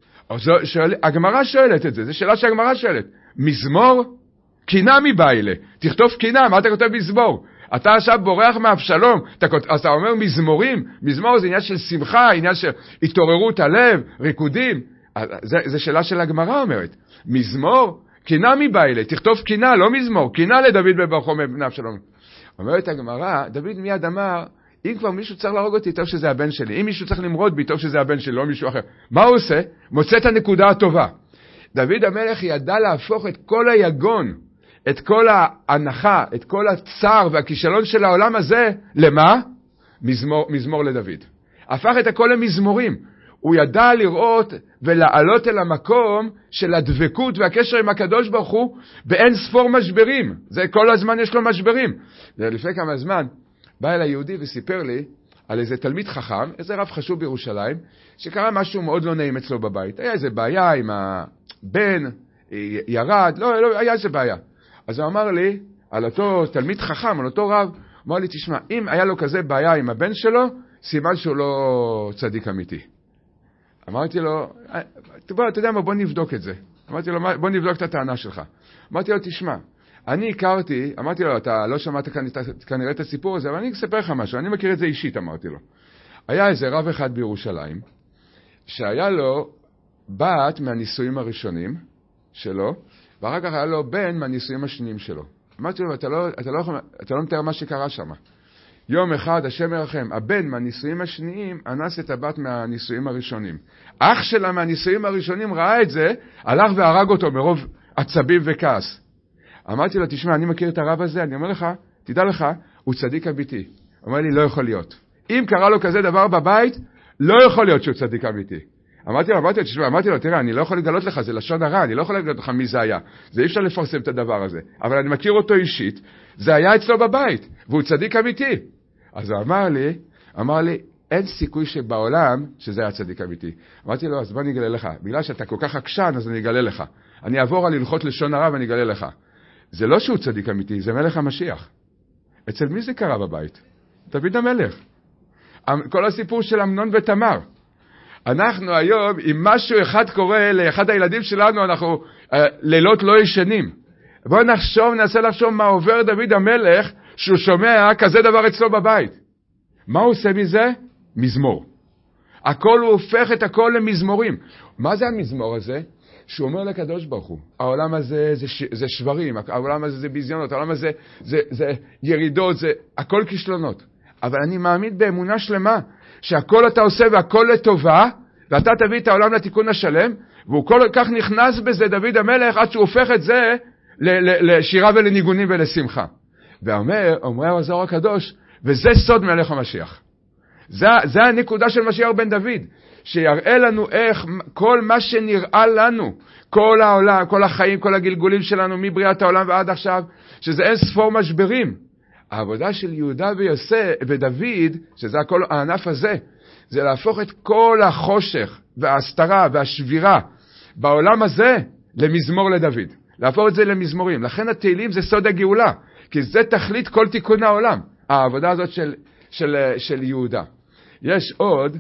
הגמרא שואלת את זה, זו שאלה שהגמרא שואלת. מזמור? קינה מבעילה. תכתוב קינה, מה אתה כותב מזמור? אתה עכשיו בורח מאבשלום, אתה אומר מזמורים? מזמור זה עניין של שמחה, עניין של התעוררות הלב, ריקודים. זו שאלה של הגמרא אומרת. מזמור? קינה מבעילה, תכתוב קינה, לא מזמור. קינה לדוד בברכו מבני אבשלום. אומרת הגמרא, דוד מיד אמר, אם כבר מישהו צריך להרוג אותי, טוב שזה הבן שלי. אם מישהו צריך למרוד בי, טוב שזה הבן שלי, לא מישהו אחר. מה הוא עושה? מוצא את הנקודה הטובה. דוד המלך ידע להפוך את כל היגון, את כל ההנחה, את כל הצער והכישלון של העולם הזה, למה? מזמור לדוד. הפך את הכל למזמורים. הוא ידע לראות ולעלות אל המקום של הדבקות והקשר עם הקדוש ברוך הוא באין ספור משברים. זה כל הזמן יש לו משברים. לפני כמה זמן בא אל היהודי וסיפר לי על איזה תלמיד חכם, איזה רב חשוב בירושלים, שקרה משהו מאוד לא נעים אצלו בבית. היה איזה בעיה עם הבן, ירד, לא, היה איזה בעיה. אז הוא אמר לי, על אותו תלמיד חכם, על אותו רב, אמר לי, תשמע, אם היה לו כזה בעיה עם הבן שלו, סימן שהוא לא צדיק אמיתי. אמרתי לו, אתה יודע מה, בוא נבדוק את זה. אמרתי לו, בוא נבדוק את הטענה שלך. אמרתי לו, תשמע, אני הכרתי, אמרתי לו, אתה לא שמעת כנראה את הסיפור הזה, אבל אני אספר לך משהו, אני מכיר את זה אישית, אמרתי לו. היה איזה רב אחד בירושלים, שהיה לו בת מהנישואים הראשונים שלו, ואחר כך היה לו בן מהנישואים השניים שלו. אמרתי לו, אתה לא מתאר מה שקרה שם. יום אחד, השם ירחם, הבן מהנישואים השניים אנס את הבת מהנישואים הראשונים. אח שלה מהנישואים הראשונים ראה את זה, הלך והרג אותו מרוב עצבים וכעס. אמרתי לו, תשמע, אני מכיר את הרב הזה, אני אומר לך, תדע לך, הוא צדיק אמיתי. אומר לי, לא יכול להיות. אם קרה לו כזה דבר בבית, לא יכול להיות שהוא צדיק אמיתי. אמרתי לו, תראה, אני לא יכול לגלות לך, זה לשון הרע, אני לא יכול לגלות לך מי זה היה. זה אי אפשר לפרסם את הדבר הזה. אבל אני מכיר אותו אישית, זה היה אצלו בבית, והוא צדיק אמיתי. אז הוא אמר לי, אין סיכוי שבעולם שזה היה צדיק אמיתי. אמרתי לו, אז בוא אני אגלה לך. בגלל שאתה כל כך עקשן, אז אני אגלה לך. אני אעבור על הלכות לשון הרע ואני אגלה לך. זה לא שהוא צדיק אמיתי, זה מלך המשיח. אצל מי זה קרה בבית? דוד המלך. כל הסיפור של אמנון ותמר. אנחנו היום, אם משהו אחד קורה לאחד הילדים שלנו, אנחנו לילות לא ישנים. בואו ננסה לחשוב מה עובר דוד המלך, שהוא שומע כזה דבר אצלו בבית. מה הוא עושה מזה? מזמור. הכל הוא הופך את הכל למזמורים. מה זה המזמור הזה? שהוא אומר לקדוש ברוך הוא, העולם הזה זה שברים, העולם הזה זה ביזיונות, העולם הזה זה ירידות, זה הכל כישלונות. אבל אני מאמין באמונה שלמה, שהכל אתה עושה והכל לטובה, ואתה תביא את העולם לתיקון השלם, והוא כל כך נכנס בזה דוד המלך, עד שהוא הופך את זה לשירה ולניגונים ולשמחה. ואומר הזוהר הקדוש, וזה סוד מלך המשיח. זה הנקודה של משיח בן דוד, שיראה לנו איך כל מה שנראה לנו, כל העולם, כל החיים, כל הגלגולים שלנו, מבריאת העולם ועד עכשיו, שזה אין ספור משברים. העבודה של יהודה ודוד, שזה הכל הענף הזה, זה להפוך את כל החושך וההסתרה והשבירה בעולם הזה למזמור לדוד. להפוך את זה למזמורים. לכן התהילים זה סוד הגאולה, כי זה תכלית כל תיקון העולם. העבודה הזאת של יהודה. יש עוד,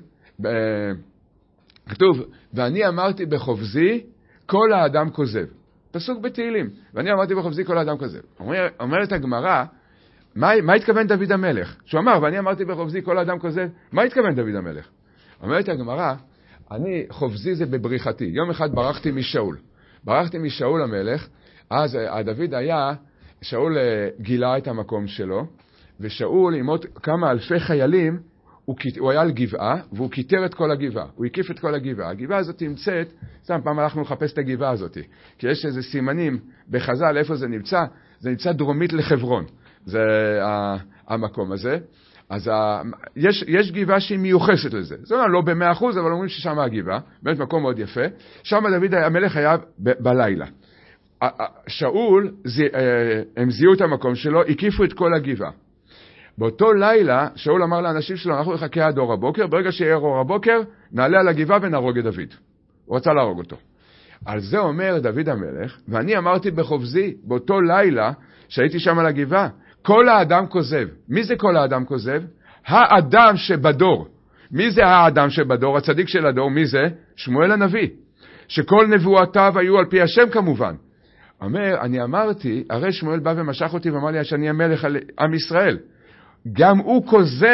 כתוב, ואני אמרתי בחובזי, כל האדם כוזב. פסוק בתהילים. ואני אמרתי בחובזי, כל האדם כוזב. אומרת הגמרא, מה התכוון דוד המלך? שהוא אמר, ואני אמרתי בחובזי, כל האדם כוזב. מה התכוון דוד המלך? אומרת הגמרא, חובזי זה בבריחתי. יום אחד ברחתי משאול. ברחתי משאול המלך, אז דוד היה, שאול גילה את המקום שלו, ושאול עם עוד כמה אלפי חיילים, הוא היה על גבעה, והוא כיתר את כל הגבעה. הוא הקיף את כל הגבעה. הגבעה הזאת נמצאת, פעם הלכנו לחפש את הגבעה הזאת, כי יש איזה סימנים בחז"ל, איפה זה נמצא? זה נמצא דרומית לחברון. זה המקום הזה. אז יש גבעה שהיא מיוחסת לזה. זה לא ב100%, אבל אומרים ששם הגבעה, באמת מקום מאוד יפה. שם דוד המלך היה בלילה. שאול, הם זיהו את המקום שלו, הקיפו את כל הגבעה. באותו לילה, שאול אמר לאנשים שלו, אנחנו נחכה עד אור הבוקר, ברגע שיהיה אור הבוקר, נעלה על הגבעה ונהרוג את דוד. הוא רצה להרוג אותו. על זה אומר דוד המלך, ואני אמרתי בחובזי, באותו לילה שהייתי שם על הגבעה, כל האדם כוזב. מי זה כל האדם כוזב? האדם שבדור. מי זה האדם שבדור? הצדיק של הדור, מי זה? שמואל הנביא. שכל נבואותיו היו על פי השם כמובן. אומר, אני אמרתי, הרי שמואל בא ומשך אותי ואמר לי שאני המלך על עם ישראל. גם הוא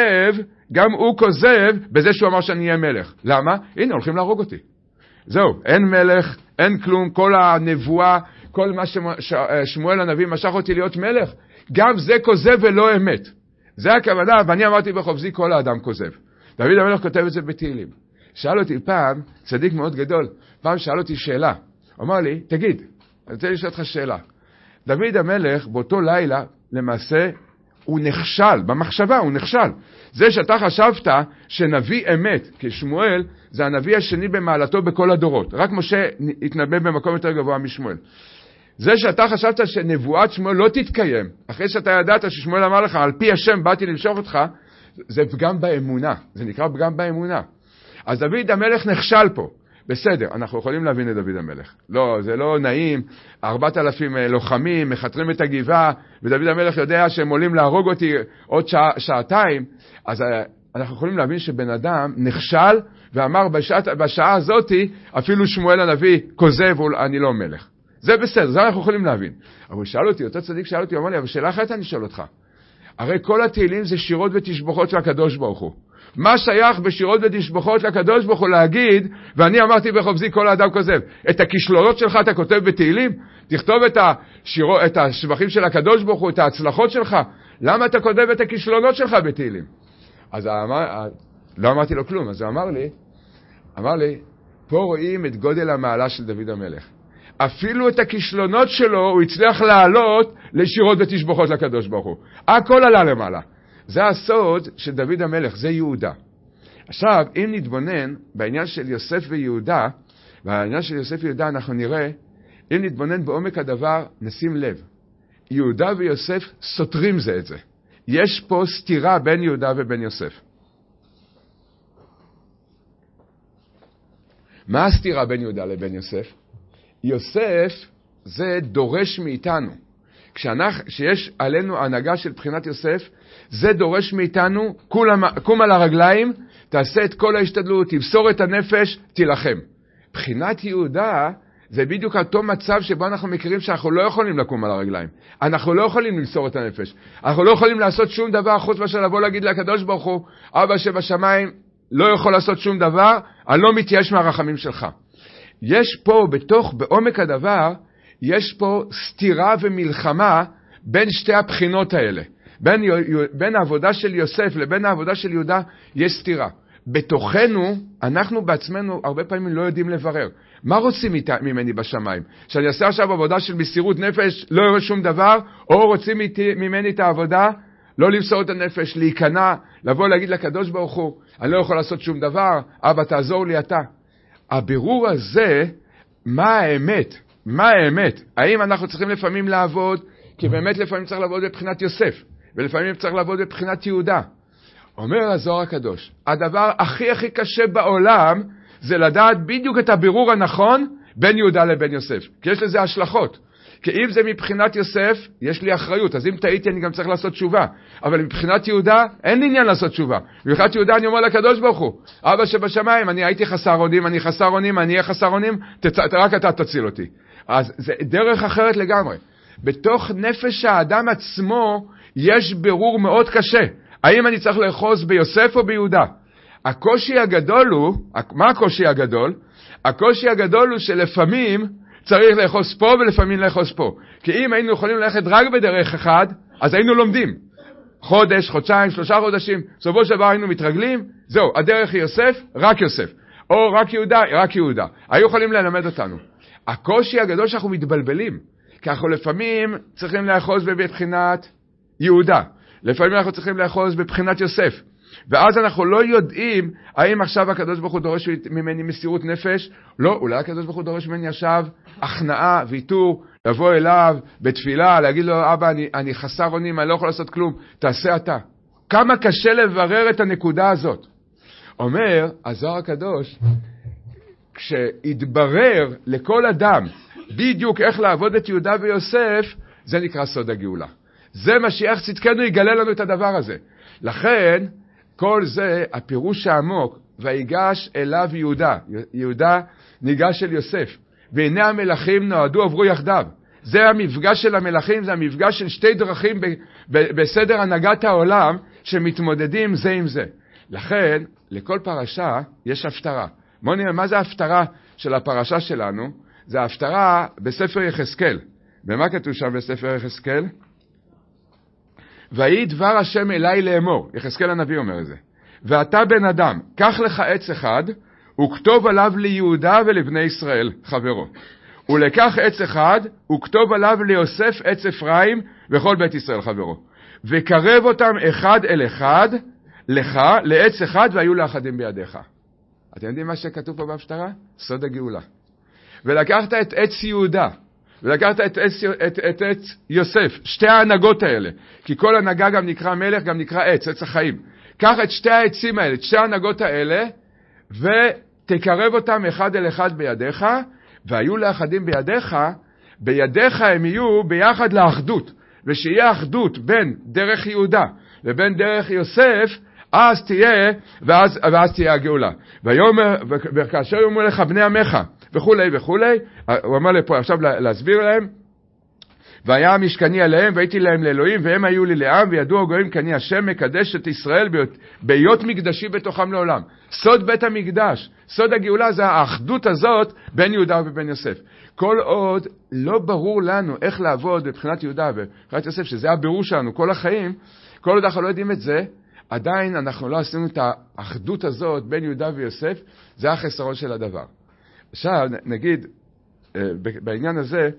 כוזב בזה שהוא אמר שאני אהיה מלך. למה? הנה, הולכים להרוג אותי. זהו, אין מלך, אין כלום, כל הנבואה, כל מה ששמואל הנביא משך אותי להיות מלך, גם זה כוזב ולא אמת. זה הכוונה, ואני אמרתי בחובזי כל האדם כוזב. דוד המלך כותב את זה בתהילים. שאל אותי פעם, צדיק מאוד גדול, פעם שאל אותי שאלה. אמר לי, תגיד, אני רוצה לשאול אותך שאלה. דוד המלך באותו לילה, למעשה, הוא נכשל, במחשבה הוא נכשל. זה שאתה חשבת שנביא אמת, כי שמואל זה הנביא השני במעלתו בכל הדורות. רק משה התנבא במקום יותר גבוה משמואל. זה שאתה חשבת שנבואת שמואל לא תתקיים, אחרי שאתה ידעת ששמואל אמר לך, על פי השם באתי למשוך אותך, זה פגם באמונה. זה נקרא פגם באמונה. אז דוד המלך נכשל פה. בסדר, אנחנו יכולים להבין את דוד המלך. לא, זה לא נעים, 4,000 לוחמים, מחתרים את הגבעה, ודוד המלך יודע שהם עולים להרוג אותי עוד שעתיים, אז אנחנו יכולים להבין שבן אדם נכשל, ואמר בשעה הזאת, אפילו שמואל הנביא כוזב, אני לא מלך. זה בסדר, זה אנחנו יכולים להבין. אבל שאל אותי, אותו צדיק שאל אותי, אמר לי, אבל שאלה אחרת אני שואל אותך. הרי כל התהילים זה שירות ותשבחות של הקדוש ברוך הוא. מה שייך בשירות ותשבחות לקדוש ברוך הוא להגיד, ואני אמרתי בחובזי כל האדם כוזב, את הכישלונות שלך אתה כותב בתהילים? תכתוב את השבחים של הקדוש ברוך הוא, את ההצלחות שלך. למה אתה כותב את הכישלונות שלך בתהילים? אז לא אמרתי לו כלום, אז הוא אמר לי, פה רואים את גודל המעלה של דוד המלך. אפילו את הכישלונות שלו הוא הצליח לעלות לשירות ותשבחות לקדוש ברוך הוא. הכל עלה למעלה. זה הסוד של דוד המלך, זה יהודה. עכשיו, אם נתבונן בעניין של יוסף ויהודה, בעניין של יוסף ויהודה אנחנו נראה, אם נתבונן בעומק הדבר, נשים לב. יהודה ויוסף סותרים זה את זה. יש פה סתירה בין יהודה ובין יוסף. מה הסתירה בין יהודה לבין יוסף? יוסף זה דורש מאיתנו. כשיש עלינו הנהגה של בחינת יוסף, זה דורש מאיתנו, קום על הרגליים, תעשה את כל ההשתדלות, תבשור את הנפש, תילחם. בחינת יהודה זה בדיוק אותו מצב שבו אנחנו מכירים שאנחנו לא יכולים לקום על הרגליים. אנחנו לא יכולים למסור את הנפש. אנחנו לא יכולים לעשות שום דבר חוץ מאשר לבוא להגיד לקדוש ברוך הוא, אבא שבשמיים לא יכול לעשות שום דבר, אני לא מתייאש מהרחמים שלך. יש פה בעומק הדבר, יש פה סתירה ומלחמה בין שתי הבחינות האלה. בין העבודה של יוסף לבין העבודה של יהודה יש סתירה. בתוכנו, אנחנו בעצמנו הרבה פעמים לא יודעים לברר. מה רוצים ממני בשמיים? שאני אעשה עכשיו עבודה של מסירות נפש, לא יראה שום דבר, או רוצים ממני את העבודה, לא למסור את הנפש, להיכנע, לבוא להגיד לקדוש ברוך הוא, אני לא יכול לעשות שום דבר, אבא תעזור לי אתה. הבירור הזה, מה האמת? מה האמת? האם אנחנו צריכים לפעמים לעבוד, כי באמת לפעמים צריך לעבוד בבחינת יוסף, ולפעמים צריך לעבוד בבחינת יהודה. אומר הזוהר הקדוש, הדבר הכי קשה בעולם, זה לדעת בדיוק את הבירור הנכון, בין יהודה לבין יוסף. כי יש לזה השלכות. כי אם זה מבחינת יוסף, יש לי אחריות. אז אם טעיתי אני גם צריך לעשות תשובה. אבל מבחינת יהודה, אין לי עניין לעשות תשובה. מבחינת יהודה אני אומר לקדוש ברוך הוא, אבא שבשמיים, אני הייתי חסר אונים, אני חסר אונים, אני אהיה חסר אונים, רק אתה תציל אותי. אז זה דרך אחרת לגמרי. בתוך נפש האדם עצמו, יש בירור מאוד קשה. האם אני צריך לאחוז ביוסף או ביהודה? הקושי הגדול הוא, מה הקושי הגדול? הקושי הגדול הוא שלפעמים צריך לאחוז פה ולפעמים לאחוז פה. כי אם היינו יכולים ללכת רק בדרך אחד, אז היינו לומדים. חודש, חודשיים, 3 חודשים, בסופו של דבר היינו מתרגלים, זהו, הדרך היא יוסף, רק יוסף. או רק יהודה, רק יהודה. היו יכולים ללמד אותנו. הקושי הגדול שאנחנו מתבלבלים, כי אנחנו לפעמים צריכים לאחוז בבחינת יהודה. לפעמים אנחנו צריכים לאחוז בבחינת יוסף. ואז אנחנו לא יודעים האם עכשיו הקדוש ברוך הוא דורש ממני מסירות נפש. לא, אולי הקדוש ברוך הוא דורש ממני עכשיו הכנעה, ויתור, לבוא אליו בתפילה, להגיד לו, אבא, אני חסר אונים, אני לא יכול לעשות כלום, תעשה אתה. כמה קשה לברר את הנקודה הזאת. אומר הזוהר הקדוש, כשהתברר לכל אדם בדיוק איך לעבוד את יהודה ויוסף, זה נקרא סוד הגאולה. זה משיח צדקנו יגלה לנו את הדבר הזה. לכן, כל זה, הפירוש העמוק, ויגש אליו יהודה. יהודה ניגש אל יוסף. והנה המלכים נועדו עברו יחדיו. זה המפגש של המלכים, זה המפגש של שתי דרכים בסדר הנהגת העולם, שמתמודדים זה עם זה. לכן, לכל פרשה יש הפטרה. בואו נראה, מה זה ההפטרה של הפרשה שלנו? זה ההפטרה בספר יחזקאל. ומה כתוב שם בספר יחזקאל? ויהי דבר השם אליי לאמור. יחזקאל הנביא אומר את זה. ואתה בן אדם, קח לך עץ אחד, וכתוב עליו ליהודה ולבני ישראל, חברו. ולקח עץ אחד, וכתוב עליו ליוסף עץ אפרים, וכל בית ישראל, חברו. וקרב אותם אחד אל אחד, לך, לעץ אחד, והיו לאחדים בידיך. אתם יודעים מה שכתוב פה בהפטרה? סוד הגאולה. ולקחת את עץ יהודה, ולקחת את עץ יוסף, שתי ההנהגות האלה, כי כל הנהגה גם נקרא מלך, גם נקרא עץ, עץ החיים. קח את שתי העצים האלה, את שתי ההנהגות האלה, ותקרב אותם אחד אל אחד בידיך, והיו לאחדים בידיך, בידיך הם יהיו ביחד לאחדות, ושיהיה אחדות בין דרך יהודה לבין דרך יוסף, אז תהיה, ואז תהיה הגאולה. וכאשר יאמרו לך בני עמך, וכולי וכולי, הוא אמר לי פה עכשיו להסביר להם, והיה המשכני עליהם, והייתי להם לאלוהים, והם היו לי לעם, וידעו הגויים כי אני השם מקדש את ישראל בהיות מקדשי בתוכם לעולם. סוד בית המקדש, סוד הגאולה, זה האחדות הזאת בין יהודה ובין יוסף. כל עוד לא ברור לנו איך לעבוד מבחינת יהודה ובחינת יוסף, שזה הבירור שלנו כל החיים, כל עוד אנחנו לא יודעים את זה, עדיין אנחנו לא עשינו את האחדות הזאת בין יהודה ויוסף, זה החסרון של הדבר. עכשיו נגיד, בעניין הזה,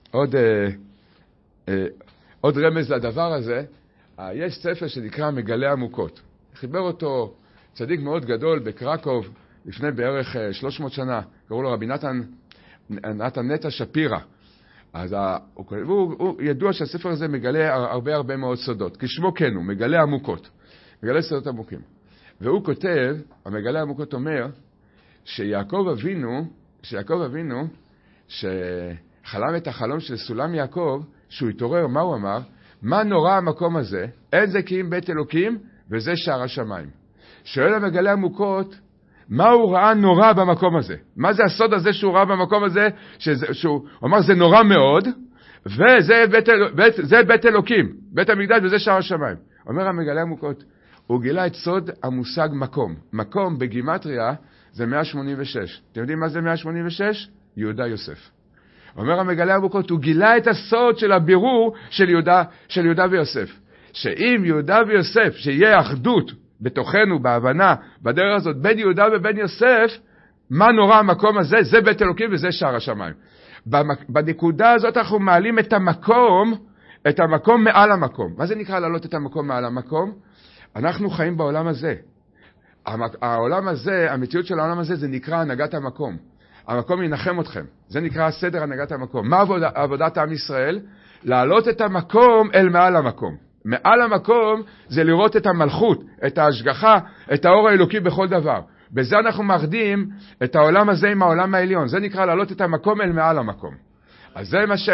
עוד רמז לדבר הזה, יש ספר שנקרא מגלה עמוקות. חיבר אותו צדיק מאוד גדול בקרקוב, לפני בערך 300 שנה, קראו לו רבי נתן נטע שפירא. אז הוא ידוע שהספר הזה מגלה הרבה מאוד סודות, כשמו כן הוא, מגלה עמוקות, מגלה סודות עמוקים. והוא כותב, המגלה עמוקות אומר, שיעקב אבינו, שחלם את החלום של סולם יעקב, שהוא התעורר, מה הוא אמר? מה נורא המקום הזה? אין זה כי אם בית אלוקים, וזה שער השמיים. שואל המגלה עמוקות, מה הוא ראה נורא במקום הזה? מה זה הסוד הזה שהוא ראה במקום הזה? שהוא אמר, זה נורא מאוד, וזה בית אלוקים, בית המקדש, וזה שער השמיים. אומר המגלה עמוקות, הוא גילה את סוד המושג מקום. מקום בגימטריה זה 186. אתם יודעים מה זה 186? יהודה יוסף. אומר המגלה עמוקות, הוא גילה את הסוד של הבירור של יהודה ויוסף. שאם יהודה ויוסף, שיהיה אחדות בתוכנו, בהבנה, בדרך הזאת, בין יהודה ובין יוסף, מה נורא המקום הזה? זה בית אלוקים וזה שער השמיים. בנקודה הזאת אנחנו מעלים את המקום מעל המקום. מה זה נקרא לעלות את המקום מעל המקום? אנחנו חיים בעולם הזה. העולם הזה, המציאות של העולם הזה, זה נקרא הנהגת המקום. המקום ינחם אתכם. זה נקרא סדר הנהגת המקום. מה עבודת עם ישראל? להעלות את המקום אל מעל המקום. מעל המקום זה לראות את המלכות, את ההשגחה, את האור האלוקי בכל דבר. בזה אנחנו מאחדים את העולם הזה עם העולם העליון. זה נקרא להעלות את המקום אל מעל המקום. אז זה מה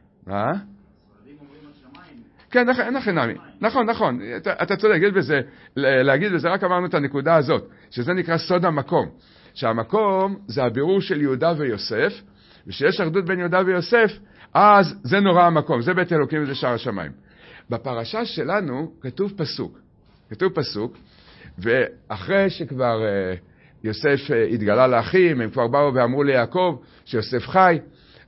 כן, נכון. אתה צודק, להגיד בזה, רק אמרנו את הנקודה הזאת, שזה נקרא סוד המקום. שהמקום זה הבירור של יהודה ויוסף, ושיש אחדות בין יהודה ויוסף, אז זה נורא המקום, זה בית אלוקים וזה שער השמיים. בפרשה שלנו כתוב פסוק, ואחרי שכבר יוסף התגלה לאחים, הם כבר באו ואמרו ליעקב שיוסף חי,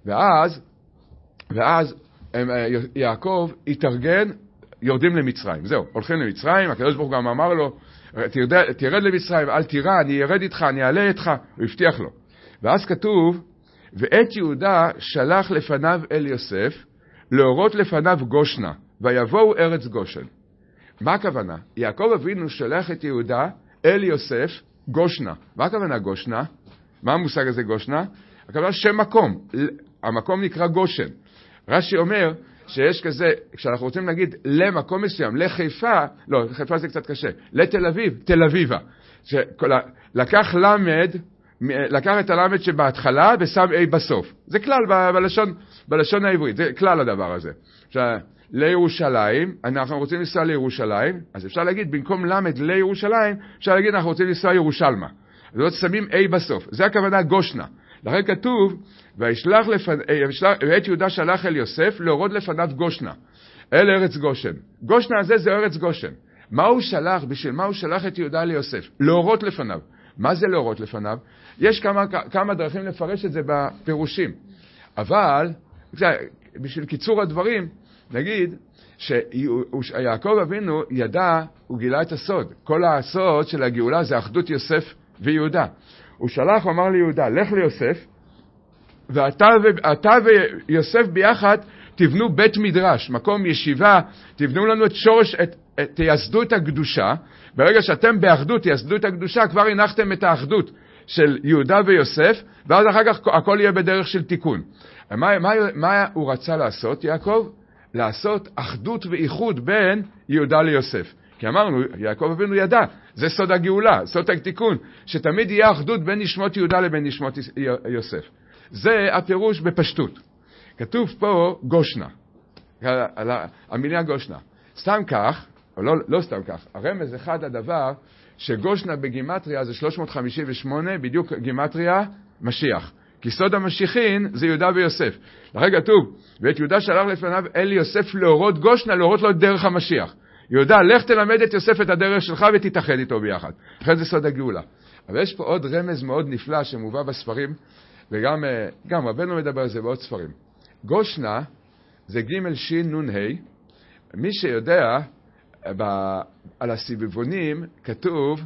ואז יעקב התארגן, יורדים למצרים. זהו, הולכים למצרים, הקדוש ברוך הוא גם אמר לו, תרד למצרים, אל תירא, אני ארד איתך, אני אעלה איתך, הוא הבטיח לו. ואז כתוב, ואת יהודה שלח לפניו אל יוסף, להורות לפניו גושנה, ויבואו ארץ גושן. מה הכוונה? יעקב אבינו שלח את יהודה אל יוסף גושנה. מה הכוונה גושנה? מה המושג הזה גושנה? הכוונה שם מקום. המקום נקרא גושן. רש"י אומר שיש כזה, כשאנחנו רוצים להגיד למקום מסוים, לחיפה, לא, חיפה זה קצת קשה, לתל אביב, תל אביבה. לקח למד לקח את הלמד שבהתחלה ושם A בסוף. זה כלל בלשון העברית, זה כלל הדבר הזה. לירושלים, אנחנו רוצים לנסוע לירושלים, אז אפשר להגיד, במקום למד לירושלים, אפשר להגיד, אנחנו רוצים לנסוע ירושלמה. זאת שמים A בסוף. זה הכוונה גושנה. לכן כתוב, ואת יהודה שלח אל יוסף להורד לפניו גושנה, אל ארץ גושן. גושנה הזה זה ארץ גושן. מה הוא שלח? בשביל מה הוא שלח את יהודה ליוסף? להורות לפניו. מה זה להורות לפניו? יש כמה דרכים לפרש את זה בפירושים. אבל, בשביל קיצור הדברים, נגיד שיעקב אבינו ידע, הוא גילה את הסוד. כל הסוד של הגאולה זה אחדות יוסף ויהודה. הוא שלח, הוא אמר ליהודה, לך ליוסף, ואתה ויוסף ביחד תבנו בית מדרש, מקום ישיבה, תבנו לנו את שורש, תייסדו את הקדושה. ברגע שאתם באחדות תייסדו את הקדושה, כבר הנחתם את האחדות של יהודה ויוסף, ואז אחר כך הכל יהיה בדרך של תיקון. מה הוא רצה לעשות, יעקב? לעשות אחדות ואיחוד בין יהודה ליוסף. כי אמרנו, יעקב אבינו ידע, זה סוד הגאולה, סוד התיקון, שתמיד יהיה אחדות בין נשמות יהודה לבין נשמות יוסף. זה הפירוש בפשטות. כתוב פה גושנה, המילה גושנה. סתם כך, או לא סתם כך, הרמז אחד הדבר שגושנה בגימטריה זה 358, בדיוק גימטריה משיח. כי סוד המשיחין זה יהודה ויוסף. לכן כתוב, ואת יהודה שלח לפניו אל יוסף להורות גושנה, להורות לו את דרך המשיח. יהודה, לך תלמד את יוסף את הדרך שלך ותתאחד איתו ביחד. לכן זה סוד הגאולה. אבל יש פה עוד רמז מאוד נפלא שמובא בספרים, וגם רבנו מדבר על זה בעוד ספרים. גושנה זה ג' ש' נ' ה'. מי שיודע, על הסיבובונים כתוב,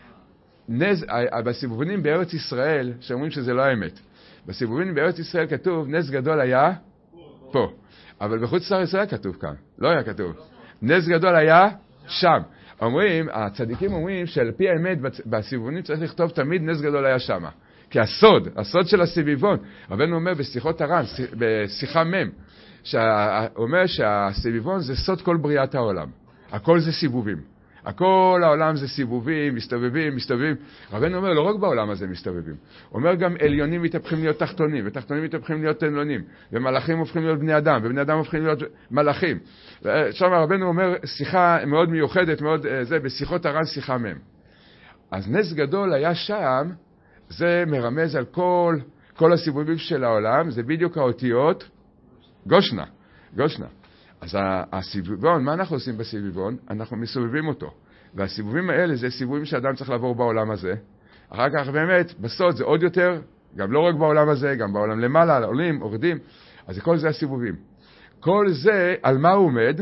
בסיבובונים בארץ ישראל, שאומרים שזה לא האמת. בסיבובונים בארץ ישראל כתוב, נס גדול היה פה. אבל בחוץ לארץ היה כתוב כאן, לא היה כתוב. נס גדול היה שם. הצדיקים אומרים שעל פי האמת בסיבובונים צריך לכתוב תמיד נס גדול היה שמה. כי הסוד של הסיביבון, רבנו אומר בשיחות הר"ן, בשיחה מ', אומר שהסיביבון זה סוד כל בריאת העולם. הכל זה סיבובים. הכל העולם זה סיבובים, מסתובבים. רבנו אומר, לא רק בעולם הזה מסתובבים. הוא אומר גם עליונים מתהפכים להיות תחתונים, ותחתונים מתהפכים להיות עליונים, ומלאכים הופכים להיות בני אדם, ובני אדם הופכים להיות מלאכים. שם רבנו אומר, שיחה מאוד מיוחדת, מאוד, זה בשיחות הר"ן שיחה מ'. אז נס גדול היה שם, זה מרמז על כל הסיבובים של העולם, זה בדיוק האותיות גושנה. אז הסיבובון, מה אנחנו עושים בסיבובון? אנחנו מסובבים אותו. והסיבובים האלה זה סיבובים שאדם צריך לעבור בעולם הזה. אחר כך באמת, בסוד זה עוד יותר, גם לא רק בעולם הזה, גם בעולם למעלה, עולים, עורדים. אז כל זה הסיבובים. כל זה, על מה הוא עומד?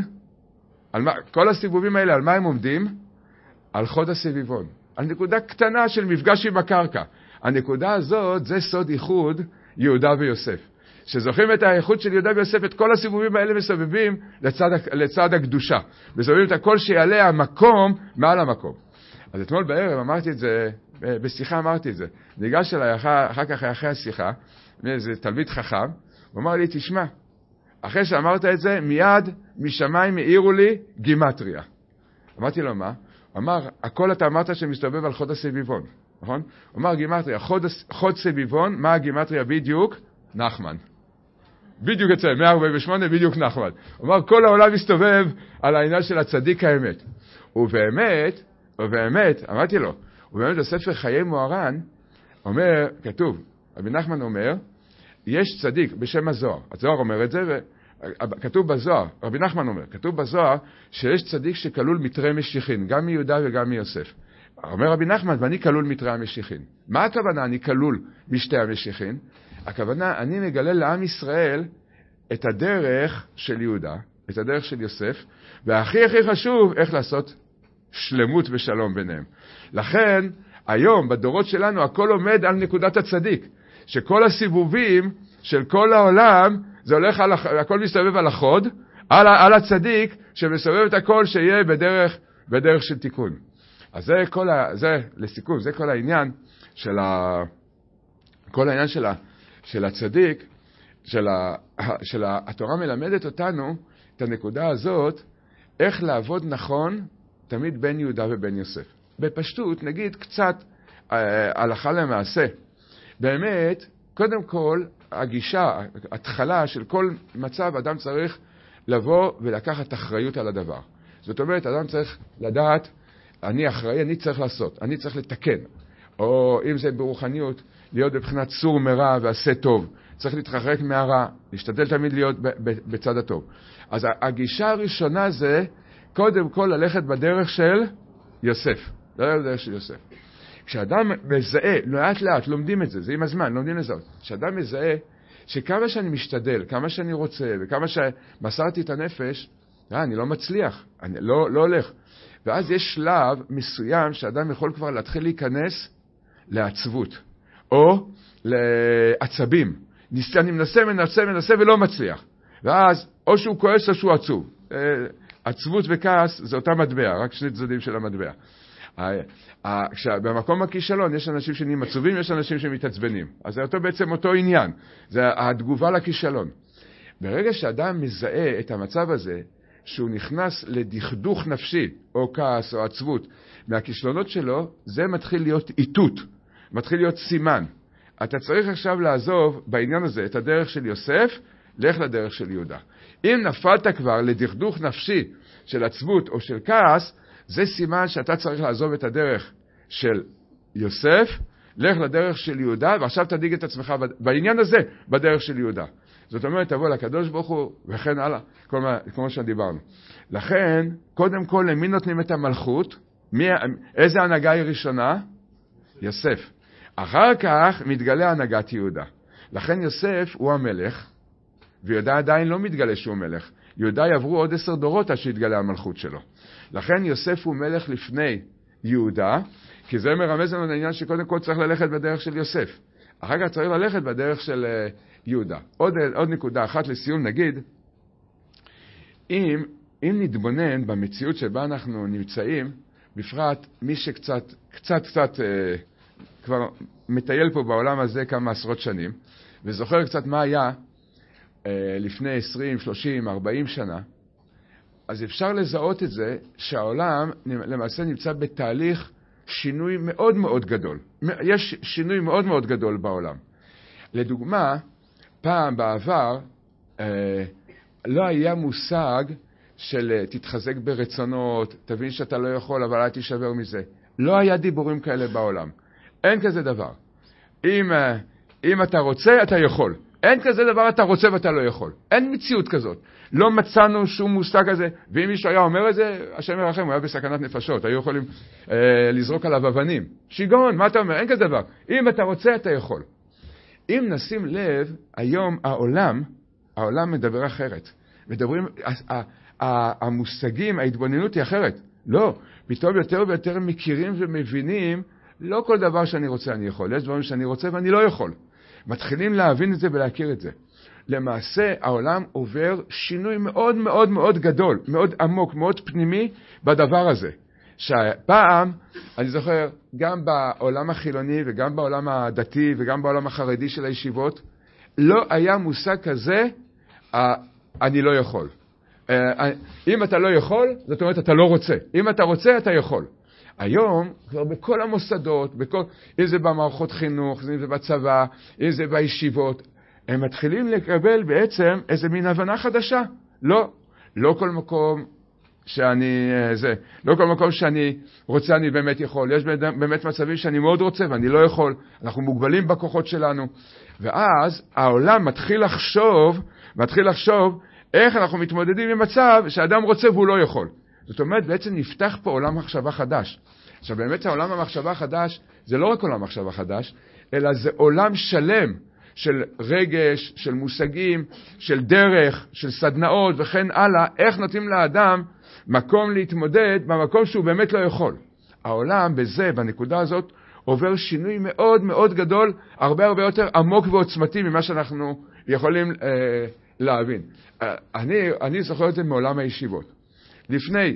כל הסיבובים האלה, על מה הם עומדים? על חוד הסיבובון. על נקודה קטנה של מפגש עם הקרקע. הנקודה הזאת, זה סוד ייחוד יהודה ויוסף. שזוכרים את האיחוד של יהודה ויוסף, את כל הסיבובים האלה מסובבים לצד הקדושה. מסובבים את הכל שיעלה המקום מעל המקום. אז אתמול בערב אמרתי את זה, בשיחה אמרתי את זה. ניגש אליי אחר כך אחרי השיחה, איזה תלמיד חכם, הוא אמר לי, תשמע, אחרי שאמרת את זה, מיד משמיים העירו לי גימטריה. אמרתי לו, מה? הוא אמר, הכל אתה אמרת שמסתובב על חוד הסביבון, נכון? הוא אמר, גימטריה, חוד סביבון, מה הגימטריה בדיוק? נחמן. בדיוק אצל 148, בדיוק נחמן. הוא אמר, כל העולם מסתובב על העניין של הצדיק האמת. ובאמת, אמרתי לו, ובאמת בספר חיי מוהר"ן, אומר, כתוב, רבי נחמן אומר, יש צדיק בשם הזוהר. הזוהר אומר את זה, וכתוב בזוהר, רבי נחמן אומר, כתוב בזוהר, שיש צדיק שכלול מתרי משיחין, גם מיהודה וגם מיוסף. אומר רבי נחמן, ואני כלול מתרי המשיחין. מה הכוונה אני כלול משתי המשיחין? הכוונה, אני מגלה לעם ישראל את הדרך של יהודה, את הדרך של יוסף, והכי הכי חשוב, איך לעשות שלמות ושלום ביניהם. לכן, היום, בדורות שלנו, הכל עומד על נקודת הצדיק, שכל הסיבובים של כל העולם, זה הולך הכל מסתובב על החוד, על הצדיק, שמסובב את הכל שיהיה בדרך של תיקון. אז זה לסיכום, זה כל העניין של הצדיק, התורה מלמדת אותנו את הנקודה הזאת, איך לעבוד נכון תמיד בין יהודה ובין יוסף. בפשטות, נגיד קצת הלכה למעשה, באמת, קודם כל, הגישה, התחלה של כל מצב, אדם צריך לבוא ולקחת אחריות על הדבר. זאת אומרת, אדם צריך לדעת, אני אחראי, אני צריך לעשות, אני צריך לתקן. או אם זה ברוחניות, להיות בבחינת סור מרע ועשה טוב. צריך להתרחק מהרע, להשתדל תמיד להיות בצד הטוב. אז הגישה הראשונה זה, קודם כל ללכת בדרך של יוסף. ללכת בדרך של יוסף. כשאדם מזהה, לאט לאט, לומדים את זה, זה עם הזמן, לומדים לזהות. כשאדם מזהה שכמה שאני משתדל, כמה שאני רוצה, וכמה שמסרתי את הנפש, אני לא מצליח, אני לא הולך. ואז יש שלב מסוים שאדם יכול כבר להתחיל להיכנס לעצבות, או לעצבים. אני מנסה ולא מצליח. ואז או שהוא כועס או שהוא עצוב. עצבות וכעס זה אותה מטבע, רק שני צדדים של המטבע. במקום הכישלון יש אנשים שנהיים עצובים, יש אנשים שמתעצבנים. אז זה בעצם אותו עניין, זה התגובה לכישלון. ברגע שאדם מזהה את המצב הזה, שהוא נכנס לדכדוך נפשי, או כעס או עצבות, מהכישלונות שלו, זה מתחיל להיות איתות, מתחיל להיות סימן. אתה צריך עכשיו לעזוב בעניין הזה את הדרך של יוסף, לך לדרך של יהודה. אם נפלת כבר לדכדוך נפשי של עצבות או של כעס, זה סימן שאתה צריך לעזוב את הדרך של יוסף, לך לדרך של יהודה, ועכשיו תדיג את עצמך בעניין הזה, בדרך של יהודה. זאת אומרת, תבוא לקדוש ברוך הוא, וכן הלאה, כל מה שדיברנו. לכן, קודם כל, למי נותנים את המלכות? איזה הנהגה היא ראשונה? יוסף. אחר כך מתגלה הנהגת יהודה. לכן יוסף הוא המלך, ויהודה עדיין לא מתגלה שהוא מלך. יהודה יעברו עוד 10 דורות עד שיתגלה המלכות שלו. לכן יוסף הוא מלך לפני יהודה, כי זה מרמז לנו לעניין שקודם כל צריך ללכת בדרך של יוסף. אחר כך צריך ללכת בדרך של יהודה. עוד נקודה אחת לסיום, נגיד, אם נתבונן במציאות שבה אנחנו נמצאים, בפרט מי שקצת כבר מטייל פה בעולם הזה כמה עשרות שנים, וזוכר קצת מה היה לפני 20, 30, 40 שנה, אז אפשר לזהות את זה שהעולם למעשה נמצא בתהליך שינוי מאוד מאוד גדול. יש שינוי מאוד מאוד גדול בעולם. לדוגמה, פעם בעבר לא היה מושג של תתחזק ברצונות, תבין שאתה לא יכול אבל אל תישבר מזה. לא היה דיבורים כאלה בעולם. אין כזה דבר. אם אתה רוצה, אתה יכול. אין כזה דבר, אתה רוצה ואתה לא יכול. אין מציאות כזאת. לא מצאנו שום מושג כזה, ואם מישהו היה אומר את זה, השם ירחם, הוא היה בסכנת נפשות, היו יכולים לזרוק עליו אבנים. שיגעון, מה אתה אומר? אין כזה דבר. אם אתה רוצה, אתה יכול. אם נשים לב, היום העולם מדבר אחרת. מדברים, המושגים, ההתבוננות היא אחרת. לא, פתאום יותר ויותר מכירים ומבינים, לא כל דבר שאני רוצה אני יכול. יש דברים שאני רוצה ואני לא יכול. מתחילים להבין את זה ולהכיר את זה. למעשה העולם עובר שינוי מאוד מאוד מאוד גדול, מאוד עמוק, מאוד פנימי בדבר הזה. שפעם, אני זוכר, גם בעולם החילוני וגם בעולם הדתי וגם בעולם החרדי של הישיבות, לא היה מושג כזה, אני לא יכול. אם אתה לא יכול, זאת אומרת אתה לא רוצה. אם אתה רוצה, אתה יכול. היום, כבר בכל המוסדות, אם זה במערכות חינוך, אם זה בצבא, אם זה בישיבות, הם מתחילים לקבל בעצם איזה מין הבנה חדשה. לא כל מקום לא כל מקום שאני רוצה אני באמת יכול. יש באמת מצבים שאני מאוד רוצה ואני לא יכול. אנחנו מוגבלים בכוחות שלנו. ואז העולם מתחיל לחשוב איך אנחנו מתמודדים עם מצב שאדם רוצה והוא לא יכול. זאת אומרת, בעצם נפתח פה עולם מחשבה חדש. עכשיו, באמת העולם המחשבה חדש, זה לא רק עולם מחשבה חדש, אלא זה עולם שלם של רגש, של מושגים, של דרך, של סדנאות וכן הלאה, איך נותנים לאדם מקום להתמודד במקום שהוא באמת לא יכול. העולם בזה, בנקודה הזאת, עובר שינוי מאוד מאוד גדול, הרבה הרבה יותר עמוק ועוצמתי ממה שאנחנו יכולים להבין. אני זוכר את זה מעולם הישיבות. לפני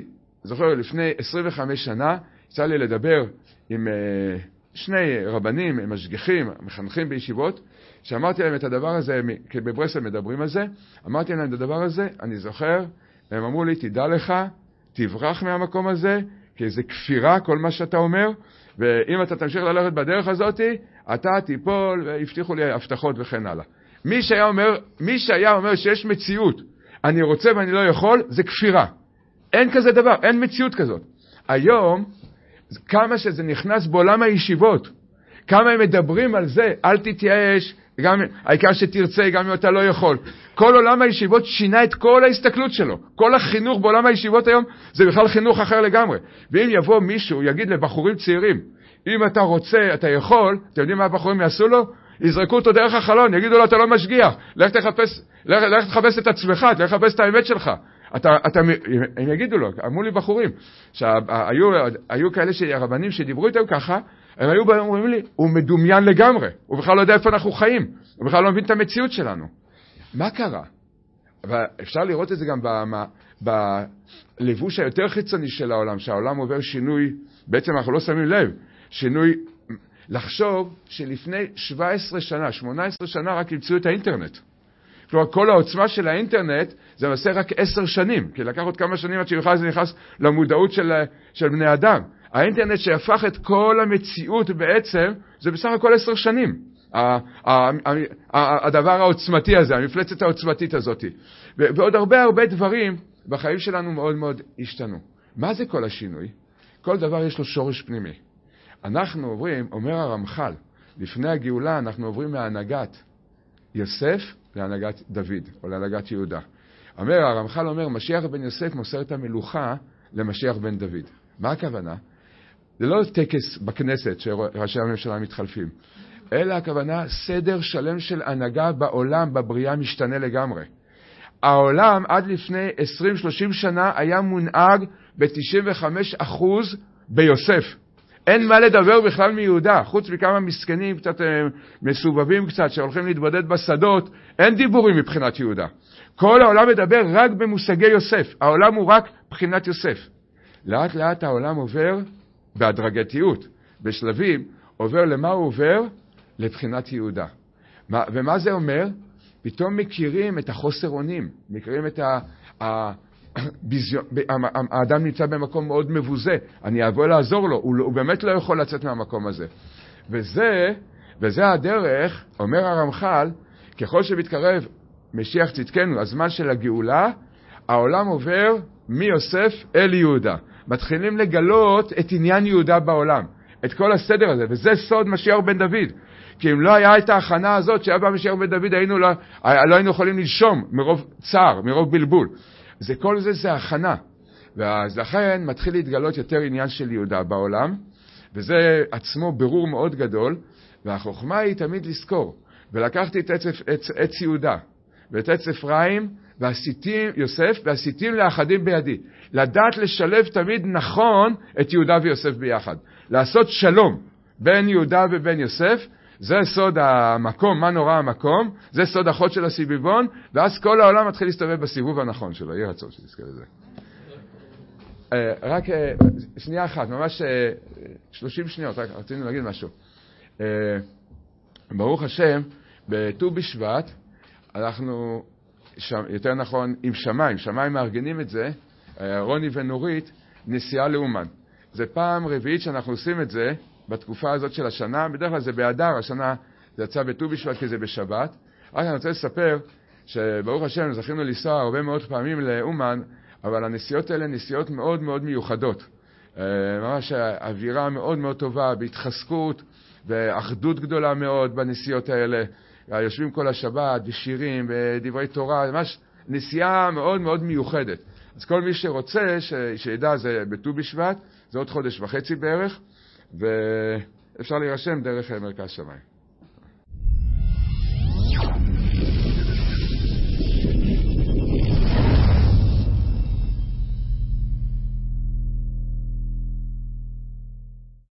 25 שנה, יצא לי לדבר עם שני רבנים, עם משגיחים, מחנכים בישיבות, שאמרתי להם את הדבר הזה, כי בברסלב מדברים על זה, אמרתי להם את הדבר הזה, אני זוכר, והם אמרו לי, תדע לך, תברח מהמקום הזה, כי זה כפירה כל מה שאתה אומר, ואם אתה תמשיך ללכת בדרך הזאת, אתה תיפול, והבטיחו לי הבטחות וכן הלאה. מי שהיה אומר שיש מציאות, אני רוצה ואני לא יכול, זה כפירה. אין כזה דבר, אין מציאות כזאת. היום, כמה שזה נכנס בעולם הישיבות, כמה הם מדברים על זה, אל תתייאש, העיקר שתרצה, גם אם אתה לא יכול. כל עולם הישיבות שינה את כל ההסתכלות שלו. כל החינוך בעולם הישיבות היום, זה בכלל חינוך אחר לגמרי. ואם יבוא מישהו, יגיד לבחורים צעירים, אם אתה רוצה, אתה יכול, אתם יודעים מה הבחורים יעשו לו? יזרקו אותו דרך החלון, יגידו לו, אתה לא משגיח, לך תחפש את עצמך, לך תחפש את האמת שלך. הם יגידו לו, אמרו לי בחורים, שהיו כאלה רבנים שדיברו איתם ככה, הם היו אומרים לי, הוא מדומיין לגמרי, הוא בכלל לא יודע איפה אנחנו חיים, הוא בכלל לא מבין את המציאות שלנו. מה קרה? ואפשר לראות את זה גם בלבוש היותר חיצוני של העולם, שהעולם עובר שינוי, בעצם אנחנו לא שמים לב, שינוי, לחשוב שלפני 17 שנה, 18 שנה רק ימצאו את האינטרנט. כלומר, כל העוצמה של האינטרנט זה מעשה רק 10 שנים, כי לקח עוד כמה שנים עד שבכלל זה נכנס למודעות של בני אדם. האינטרנט שהפך את כל המציאות בעצם, זה בסך הכל 10 שנים. הדבר העוצמתי הזה, המפלצת העוצמתית הזאת. ועוד הרבה דברים בחיים שלנו מאוד מאוד השתנו. מה זה כל השינוי? כל דבר יש לו שורש פנימי. אנחנו עוברים, אומר הרמח"ל, לפני הגאולה אנחנו עוברים מהנהגת יוסף להנהגת דוד, או להנהגת יהודה. הרמח"ל אומר, משיח בן יוסף מוסר את המלוכה למשיח בן דוד. מה הכוונה? זה לא טקס בכנסת שראשי הממשלה מתחלפים, אלא הכוונה סדר שלם של הנהגה בעולם, בבריאה משתנה לגמרי. העולם עד לפני 20-30 שנה היה מונהג ב-95% ביוסף. אין מה לדבר בכלל מיהודה, חוץ מכמה מסכנים קצת מסובבים קצת שהולכים להתבודד בשדות, אין דיבורים מבחינת יהודה. כל העולם מדבר רק במושגי יוסף, העולם הוא רק בחינת יוסף. לאט לאט העולם עובר בהדרגתיות, בשלבים, עובר למה הוא עובר? לבחינת יהודה. ומה זה אומר? פתאום מכירים את החוסר אונים, מכירים את האדם נמצא במקום מאוד מבוזה, אני אבוא לעזור לו, הוא באמת לא יכול לצאת מהמקום הזה. וזה הדרך, אומר הרמח"ל, ככל שמתקרב משיח צדקנו, הזמן של הגאולה, העולם עובר מיוסף אל יהודה. מתחילים לגלות את עניין יהודה בעולם, את כל הסדר הזה, וזה סוד משיח בן דוד. כי אם לא היה את ההכנה הזאת שהיה בא משיח בן דוד, לא היינו יכולים לנשום מרוב צער, מרוב בלבול. כל זה זה הכנה. ואז לכן מתחיל להתגלות יותר עניין של יהודה בעולם, וזה עצמו ברור מאוד גדול, והחוכמה היא תמיד לזכור. ולקחתי את עץ יהודה, ואת עץ אפרים, ועשיתים יוסף, ועשיתים לאחדים בידי. לדעת לשלב תמיד נכון את יהודה ויוסף ביחד. לעשות שלום בין יהודה ובין יוסף, זה סוד המקום, מה נורא המקום, זה סוד החוד של הסיביבון, ואז כל העולם מתחיל להסתובב בסיבוב הנכון שלו. יהיה רצון שתזכר לזה. רק שנייה אחת, ממש 30 שניות, רק רצינו להגיד משהו. ברוך השם, בט"ו בשבט, אנחנו, יותר נכון, עם שמיים מארגנים את זה, רוני ונורית, נסיעה לאומן. זה פעם רביעית שאנחנו עושים את זה, בתקופה הזאת של השנה, בדרך כלל זה באדר, השנה זה יצא בט"ו בשבט כי זה בשבת. רק אני רוצה לספר שברוך השם זכינו לנסוע הרבה מאוד פעמים לאומן, אבל הנסיעות האלה נסיעות מאוד מאוד מיוחדות. ממש אווירה מאוד מאוד טובה, בהתחזקות ואחדות גדולה מאוד בנסיעות האלה. יושבים כל השבת בשירים ודברי תורה, ממש נסיעה מאוד מאוד מיוחדת. אז כל מי שרוצה שידע, זה בט"ו בשבט, זה עוד חודש וחצי בערך, ואפשר להירשם דרך מרכז שמיים.